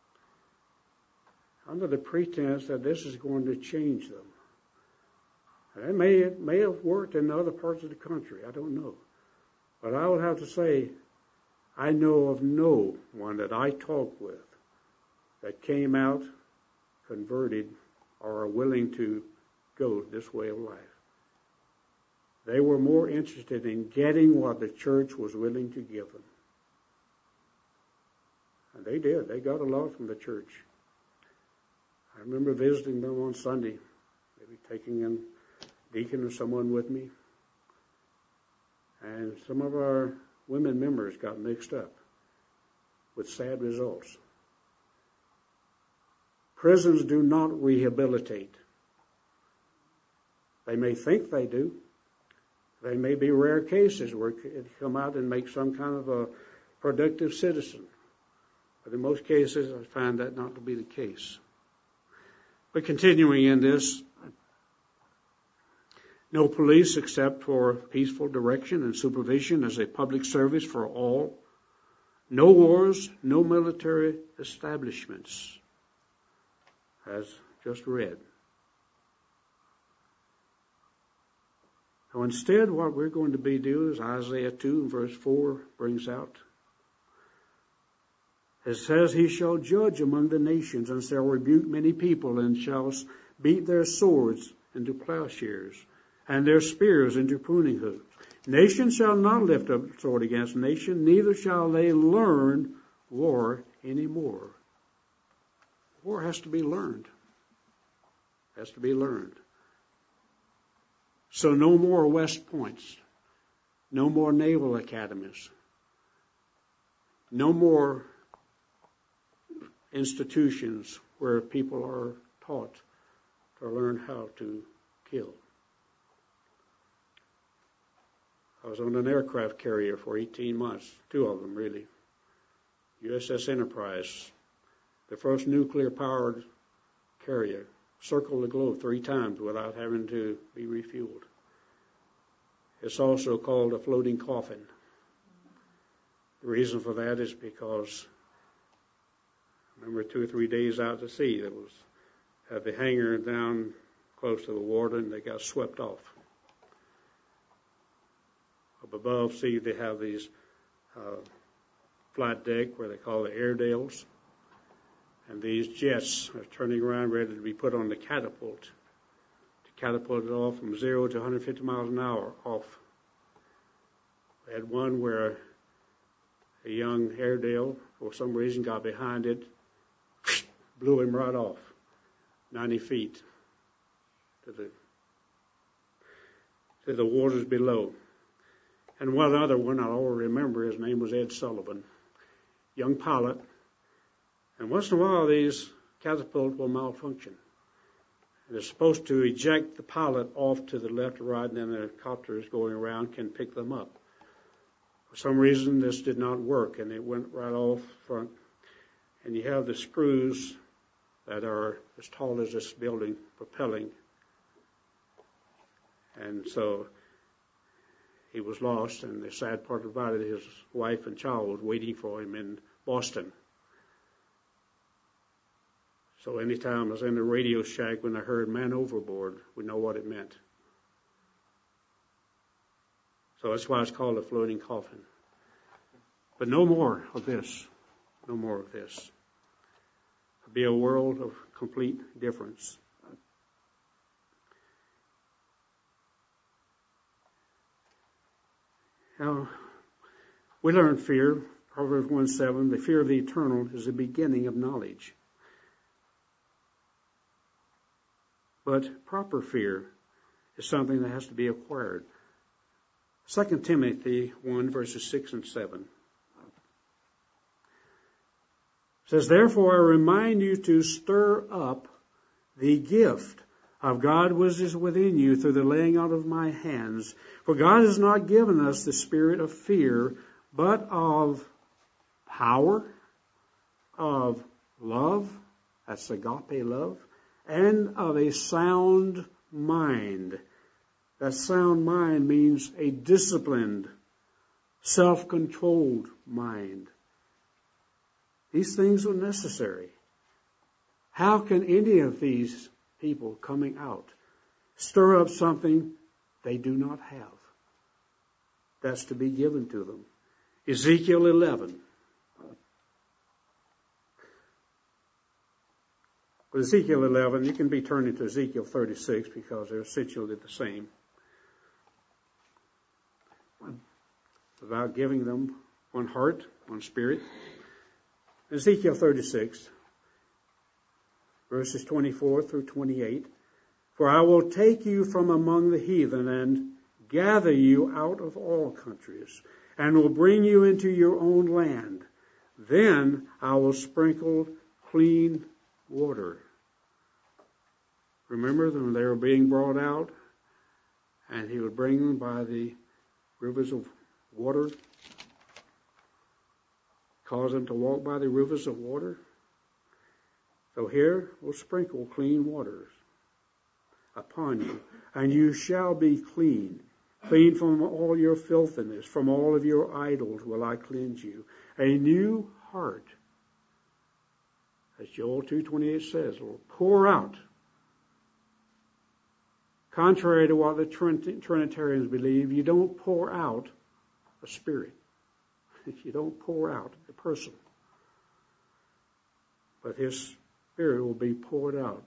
under the pretense that this is going to change them. And it may, it may have worked in other parts of the country. I don't know. But I would have to say, I know of no one that I talked with that came out converted or are willing to go this way of life. They were more interested in getting what the church was willing to give them. And they did. They got a lot from the church. I remember visiting them on Sunday, maybe taking a deacon or someone with me. And some of our women members got mixed up with sad results. Prisons do not rehabilitate. They may think they do. They may be rare cases where it come out and make some kind of a productive citizen. But in most cases, I find that not to be the case. But continuing in this, no police except for peaceful direction and supervision as a public service for all. No wars, no military establishments, as just read. So instead, what we're going to be doing is Isaiah two and verse four brings out. It says, he shall judge among the nations and shall rebuke many people and shall beat their swords into plowshares and their spears into pruning hooks. Nation shall not lift up sword against nation, neither shall they learn war anymore. War has to be learned. Has to be learned. So no more West Points. No more naval academies. No more institutions where people are taught to learn how to kill. I was on an aircraft carrier for eighteen months, two of them really. U S S Enterprise, the first nuclear-powered carrier, circled the globe three times without having to be refueled. It's also called a floating coffin. The reason for that is because, I remember two or three days out to sea, there was had the hangar down close to the water, and they got swept off. Up above, see, they have these uh, flat deck where they call the Airedales. And these jets are turning around ready to be put on the catapult to catapult it off from zero to one hundred fifty miles an hour off. We had one where a young Airedale, for some reason, got behind it, blew him right off, ninety feet to the to the waters below. And one other one I always remember, his name was Ed Sullivan. young pilot, and once in a while these catapults will malfunction. They're supposed to eject the pilot off to the left or right, and then the helicopters going around can pick them up. For some reason, this did not work, and it went right off front. And you have the screws that are as tall as this building propelling. And so he was lost, and the sad part about it, his wife and child was waiting for him in Boston. So anytime I was in the Radio Shack, when I heard "man overboard," we know what it meant. So that's why it's called a floating coffin. But no more of this. No more of this. It'll be a world of complete difference. Now, we learn fear. Proverbs one seven, the fear of the eternal is the beginning of knowledge. But proper fear is something that has to be acquired. Second Timothy one, verses six and seven says, "Therefore I remind you to stir up the gift of God which is within you through the laying out of my hands. For God has not given us the spirit of fear, but of power, of love," that's agape love, "and of a sound mind." That sound mind means a disciplined, self-controlled mind. These things are necessary. How can any of these people coming out stir up something they do not have? That's to be given to them. Ezekiel eleven. With Ezekiel eleven, you can be turned into Ezekiel thirty-six because they're essentially the same. About giving them one heart, one spirit. Ezekiel thirty-six, verses twenty-four through twenty-eight. "For I will take you from among the heathen and gather you out of all countries, and will bring you into your own land. Then I will sprinkle clean water." Remember when they were being brought out, and he would bring them by the rivers of water, cause them to walk by the rivers of water. So here we'll sprinkle clean waters upon you, and you shall be clean. Clean from all your filthiness, from all of your idols will I cleanse you. A new heart, as Joel two twenty-eight says, will pour out. Contrary to what the Trinitarians believe, you don't pour out a spirit. You don't pour out a person. But his spirit will be poured out.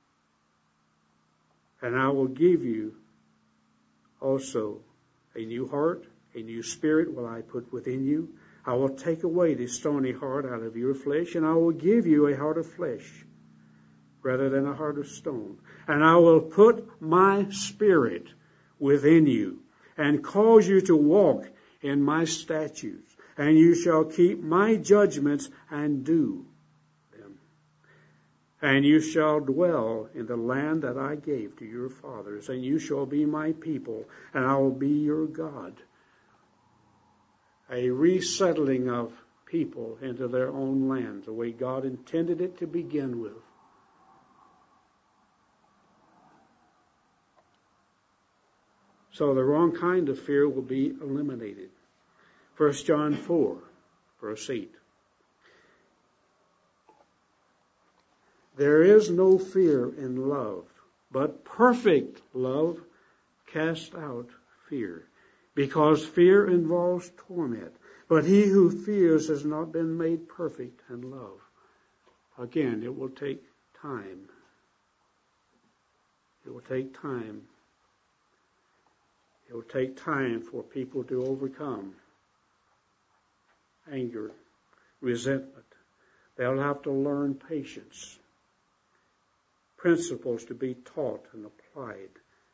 And I will give you also a new heart, a new spirit will I put within you. I will take away the stony heart out of your flesh, and I will give you a heart of flesh rather than a heart of stone. And I will put my spirit within you and cause you to walk in my statutes, and you shall keep my judgments and do them. And you shall dwell in the land that I gave to your fathers, and you shall be my people, and I will be your God. A resettling of people into their own land, the way God intended it to begin with. So the wrong kind of fear will be eliminated. First John four, verse eight. There is no fear in love, but perfect love casts out fear, because fear involves torment. But he who fears has not been made perfect in love. Again, it will take time. It will take time. It will take time for people to overcome anger, resentment. They'll have to learn patience, principles to be taught and applied.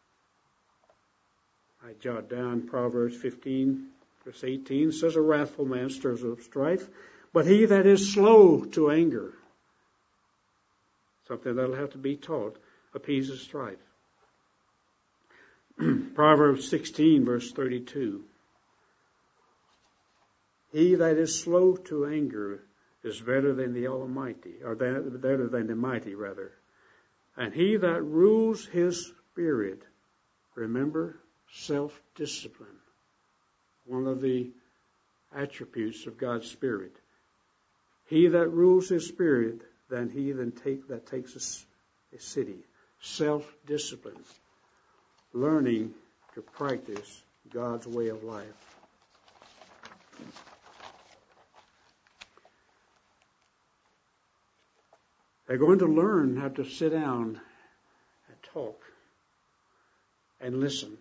I jot down Proverbs fifteen, verse eighteen, says, "A wrathful man stirs up strife, But he that is slow to anger, something that'll have to be taught, appeases strife. Proverbs sixteen, verse thirty-two. He that is slow to anger is better than the Almighty, or than, better than the mighty, rather. And he that rules his spirit, remember, self-discipline, one of the attributes of God's Spirit. He that rules his spirit, than he that, take, that takes a, a city. Self-discipline, learning to practice God's way of life. They're going to learn how to sit down and talk and listen.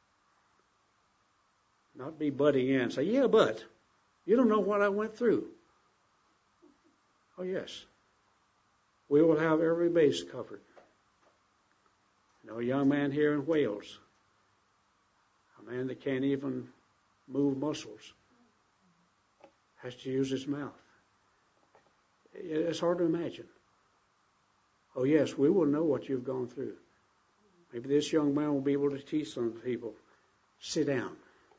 Not be butting in and say, yeah, but you don't know what I went through. Oh, yes. We will have every base covered. You know, a young man here in Wales, a man that can't even move muscles, has to use his mouth. It's hard to imagine. Oh, yes, we will know what you've gone through. Maybe this young man will be able to teach some people. Sit down.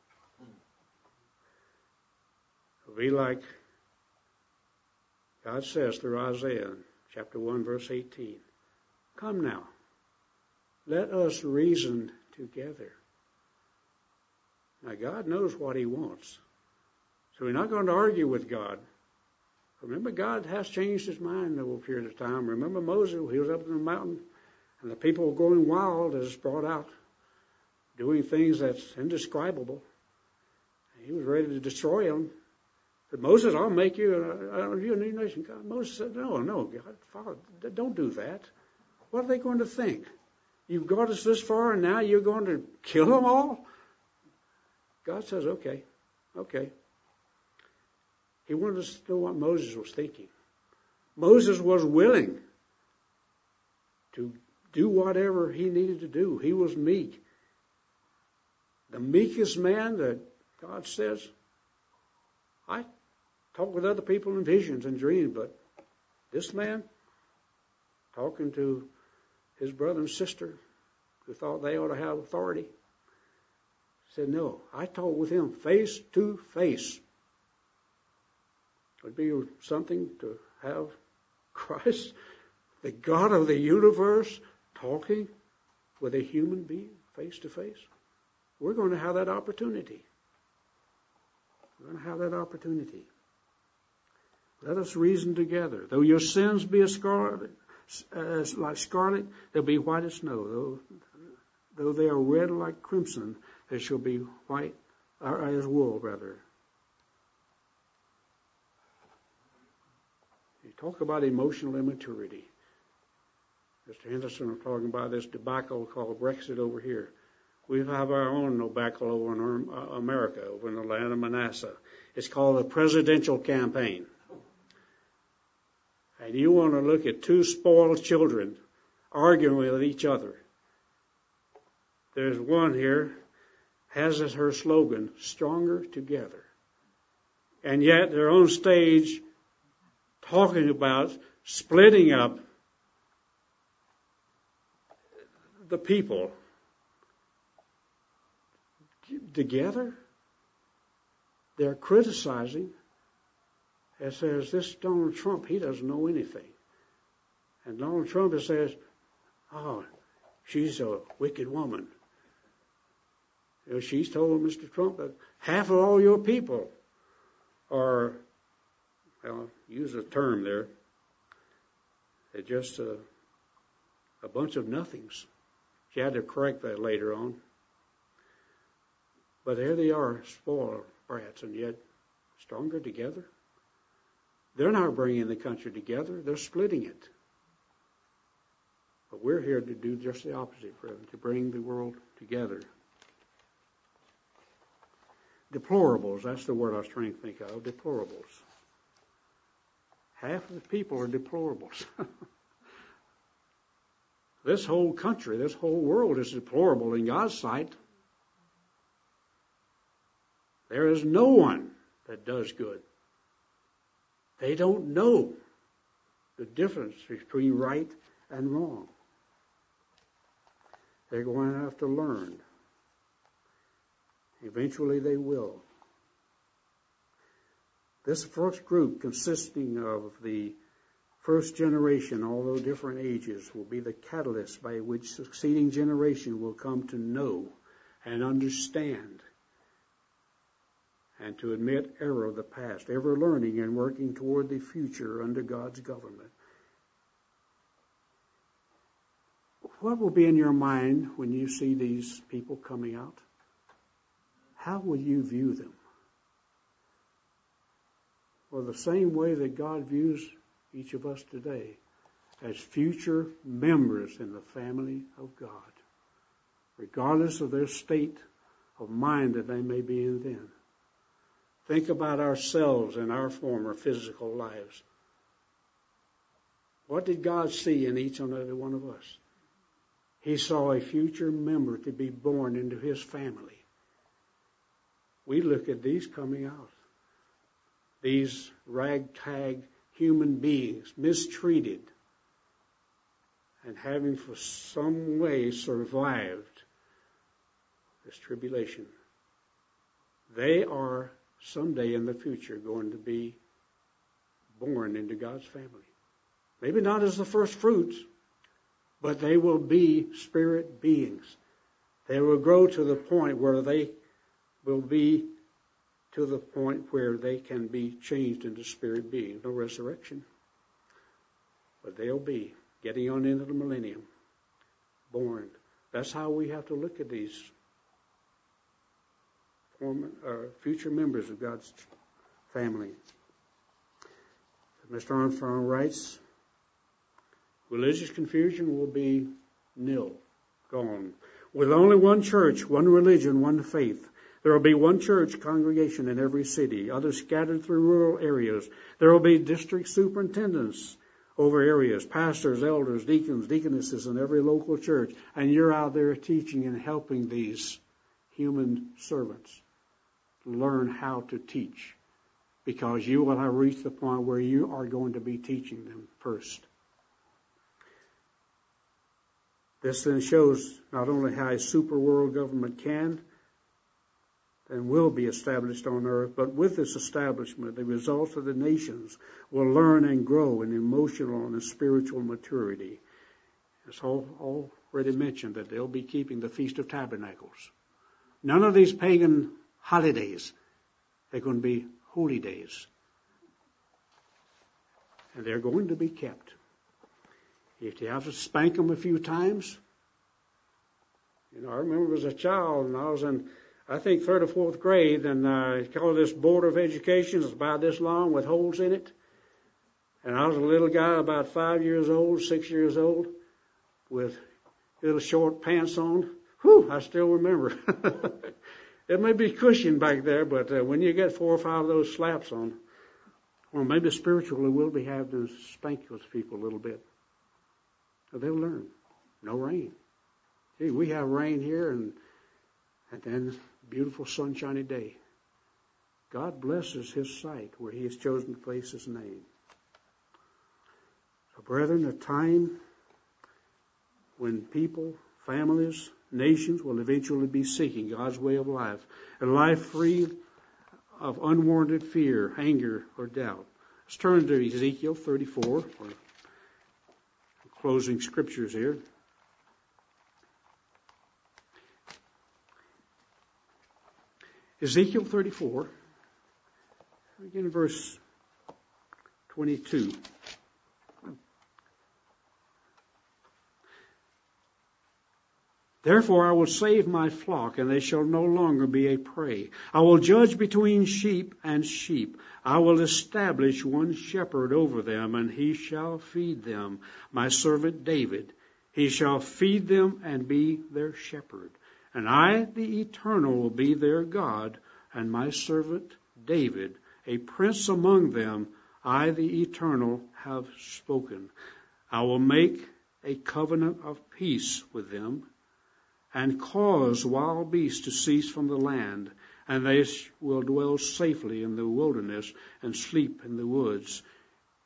It'll be like God says through Isaiah, chapter one, verse eighteen. Come now, let us reason together. Now, God knows what he wants. So we're not going to argue with God. Remember, God has changed his mind over a period of time. Remember Moses, he was up in the mountain, and the people were going wild, as brought out, doing things that's indescribable. He was ready to destroy them. But Moses, I'll make you a, you a new nation. God, Moses said, no, no, God, Father, don't do that. What are they going to think? You've got us this far, and now you're going to kill them all? God says, okay, okay. He wanted us to know what Moses was thinking. Moses was willing to do whatever he needed to do. He was meek. The meekest man that God says, I talk with other people in visions and dreams, but this man, talking to his brother and sister who thought they ought to have authority, said, no, I talk with him face to face. It would be something to have Christ, the God of the universe, talking with a human being face to face. We're going to have that opportunity. We're going to have that opportunity. Let us reason together. Though your sins be as scarlet, uh, like scarlet, they'll be white as snow. Though, though they are red like crimson, they shall be white, or as wool, rather. You talk about emotional immaturity. Mister Henderson was talking about this debacle called Brexit over here. We have our own debacle over in America, over in the land of Manasseh. It's called the presidential campaign. And you want to look at two spoiled children arguing with each other. There's one here, has as her slogan, stronger together. And yet they're on stage talking about splitting up the people together. They're criticizing and says, this Donald Trump, he doesn't know anything. And Donald Trump says, oh, she's a wicked woman. You know, she's told Mister Trump that half of all your people are, well, use a term there, they're just a, a bunch of nothings. She had to correct that later on. But here they are, spoiled brats, and yet stronger together. They're not bringing the country together, they're splitting it. But we're here to do just the opposite, friend, to bring the world together. Deplorables, that's the word I was trying to think of, deplorables. Half of the people are deplorables. This whole country, this whole world is deplorable in God's sight. There is no one that does good. They don't know the difference between right and wrong. They're going to have to learn. Eventually they will. This first group, consisting of the first generation, although different ages, will be the catalyst by which succeeding generation will come to know and understand and to admit error of the past, ever learning and working toward the future under God's government. What will be in your mind when you see these people coming out? How will you view them? Well, the same way that God views each of us today, as future members in the family of God, regardless of their state of mind that they may be in then. Think about ourselves in our former physical lives. What did God see in each and every one of us? He saw a future member to be born into His family. We look at these coming out. These ragtag human beings, mistreated, and having for some way survived this tribulation. They are someday in the future going to be born into God's family. Maybe not as the first fruits, but they will be spirit beings. They will grow to the point where they will be to the point where they can be changed into spirit beings. No resurrection. But they'll be getting on into the millennium. Born. That's how we have to look at these former, uh, future members of God's family. Mister Armstrong writes, religious confusion will be nil, gone. With only one church, one religion, one faith. There will be one church congregation in every city, others scattered through rural areas. There will be district superintendents over areas, pastors, elders, deacons, deaconesses in every local church. And you're out there teaching and helping these human servants learn how to teach. Because you will have reached the point where you are going to be teaching them first. This then shows not only how a super world government can and will be established on earth, but with this establishment, the results of the nations will learn and grow in emotional and spiritual maturity. It's all already mentioned that they'll be keeping the Feast of Tabernacles. None of these pagan holidays. They're going to be holy days. And they're going to be kept. If you have to spank them a few times. You know, I remember as a child, and I was in, I think, third or fourth grade, and I uh, called this Board of Education. It's about this long with holes in it. And I was a little guy, about five years old, six years old, with little short pants on. Whew, I still remember. It may be cushioned back there, but uh, when you get four or five of those slaps on, well, maybe spiritually we'll be having to spank those people a little bit. So they'll learn. No rain. See, we have rain here, and, and then beautiful sunshiny day. God blesses His sight where He has chosen to place His name. So, brethren, a time when people, families, nations will eventually be seeking God's way of life, a life free of unwarranted fear, anger, or doubt. Let's turn to Ezekiel thirty-four, for closing scriptures here. Ezekiel thirty-four, begin verse twenty-two. Therefore I will save my flock, and they shall no longer be a prey. I will judge between sheep and sheep. I will establish one shepherd over them, and he shall feed them, my servant David. He shall feed them and be their shepherd. And I, the Eternal, will be their God, and my servant David, a prince among them, I, the Eternal, have spoken. I will make a covenant of peace with them, and cause wild beasts to cease from the land, and they will dwell safely in the wilderness and sleep in the woods.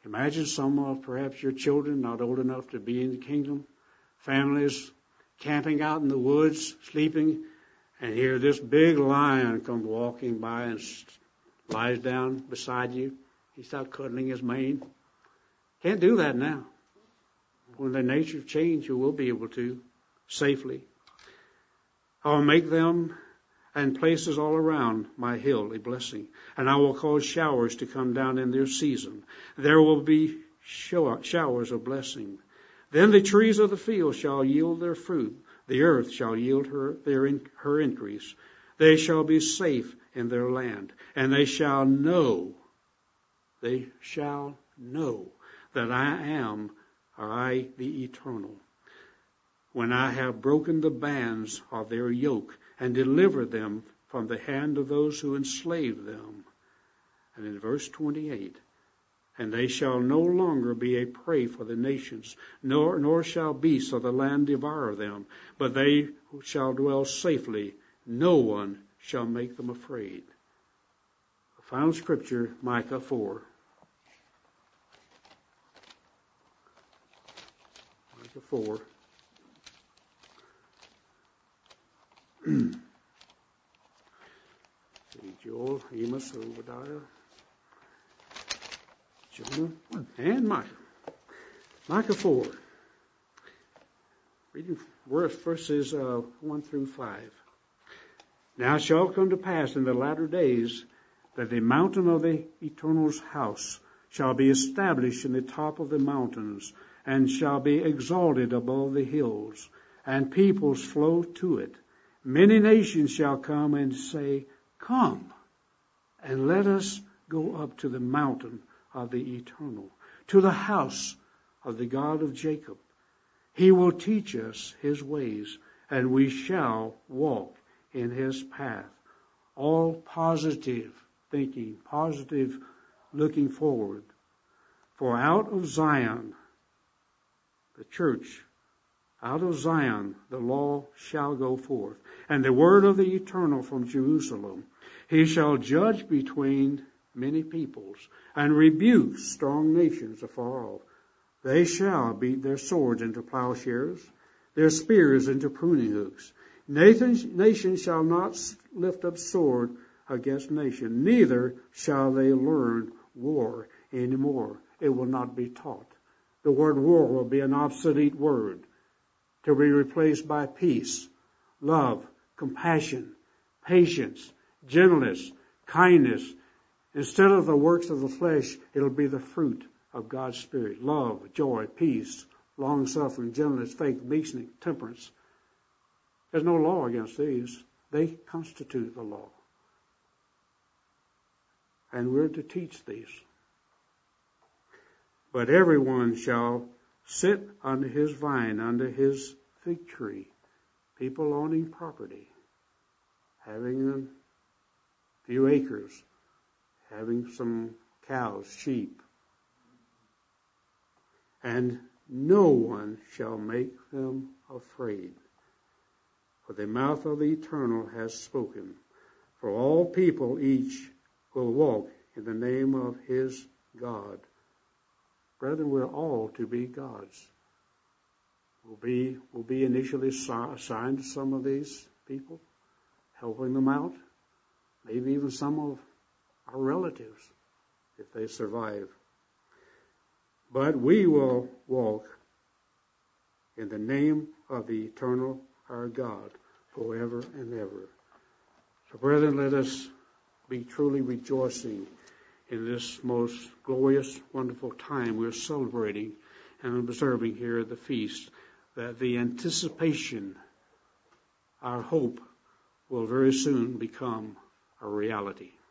Imagine some of perhaps your children not old enough to be in the kingdom, families camping out in the woods, sleeping, and here this big lion comes walking by and lies down beside you. He starts cuddling his mane. Can't do that now. When the nature change, you will be able to safely. I'll make them and places all around my hill a blessing, and I will cause showers to come down in their season. There will be showers of blessing. Then the trees of the field shall yield their fruit. The earth shall yield her their in, her increase. They shall be safe in their land, and they shall know, they shall know that I am, or I, the Eternal, when I have broken the bands of their yoke and delivered them from the hand of those who enslave them. And in verse twenty-eight, and they shall no longer be a prey for the nations, nor, nor shall beasts of the land devour them, but they shall dwell safely. No one shall make them afraid. The final scripture, Micah four. Micah four. Joel, Amos, Obadiah, Jonah, and Micah. Micah four. Reading verses uh, one through five. Now it shall come to pass in the latter days that the mountain of the Eternal's house shall be established in the top of the mountains, and shall be exalted above the hills, and peoples flow to it. Many nations shall come and say, Come, and let us go up to the mountain of the Eternal, to the house of the God of Jacob. He will teach us his ways, and we shall walk in his path. All positive thinking, positive looking forward. For out of Zion, the church, out of Zion the law shall go forth, and the word of the Eternal from Jerusalem. He shall judge between many peoples, and rebuke strong nations afar off. They shall beat their swords into plowshares, their spears into pruning hooks. Nation, nation shall not lift up sword against nation, neither shall they learn war anymore. It will not be taught. The word war will be an obsolete word, to be replaced by peace, love, compassion, patience, gentleness, kindness. Instead of the works of the flesh, it'll be the fruit of God's Spirit. Love, joy, peace, long-suffering, gentleness, faith, meekness, temperance. There's no law against these. They constitute the law. And we're to teach these. But everyone shall sit under his vine, under his fig tree. People owning property, having a few acres, having some cows, sheep. And no one shall make them afraid. For the mouth of the Eternal has spoken. For all people each will walk in the name of his God. Brethren, we're all to be God's. We'll be, we'll be initially assigned to some of these people, helping them out. Maybe even some of our relatives, if they survive. But we will walk in the name of the Eternal, our God, forever and ever. So, brethren, let us be truly rejoicing in this most glorious, wonderful time we're celebrating and observing here at the feast, that the anticipation, our hope, will very soon become a reality.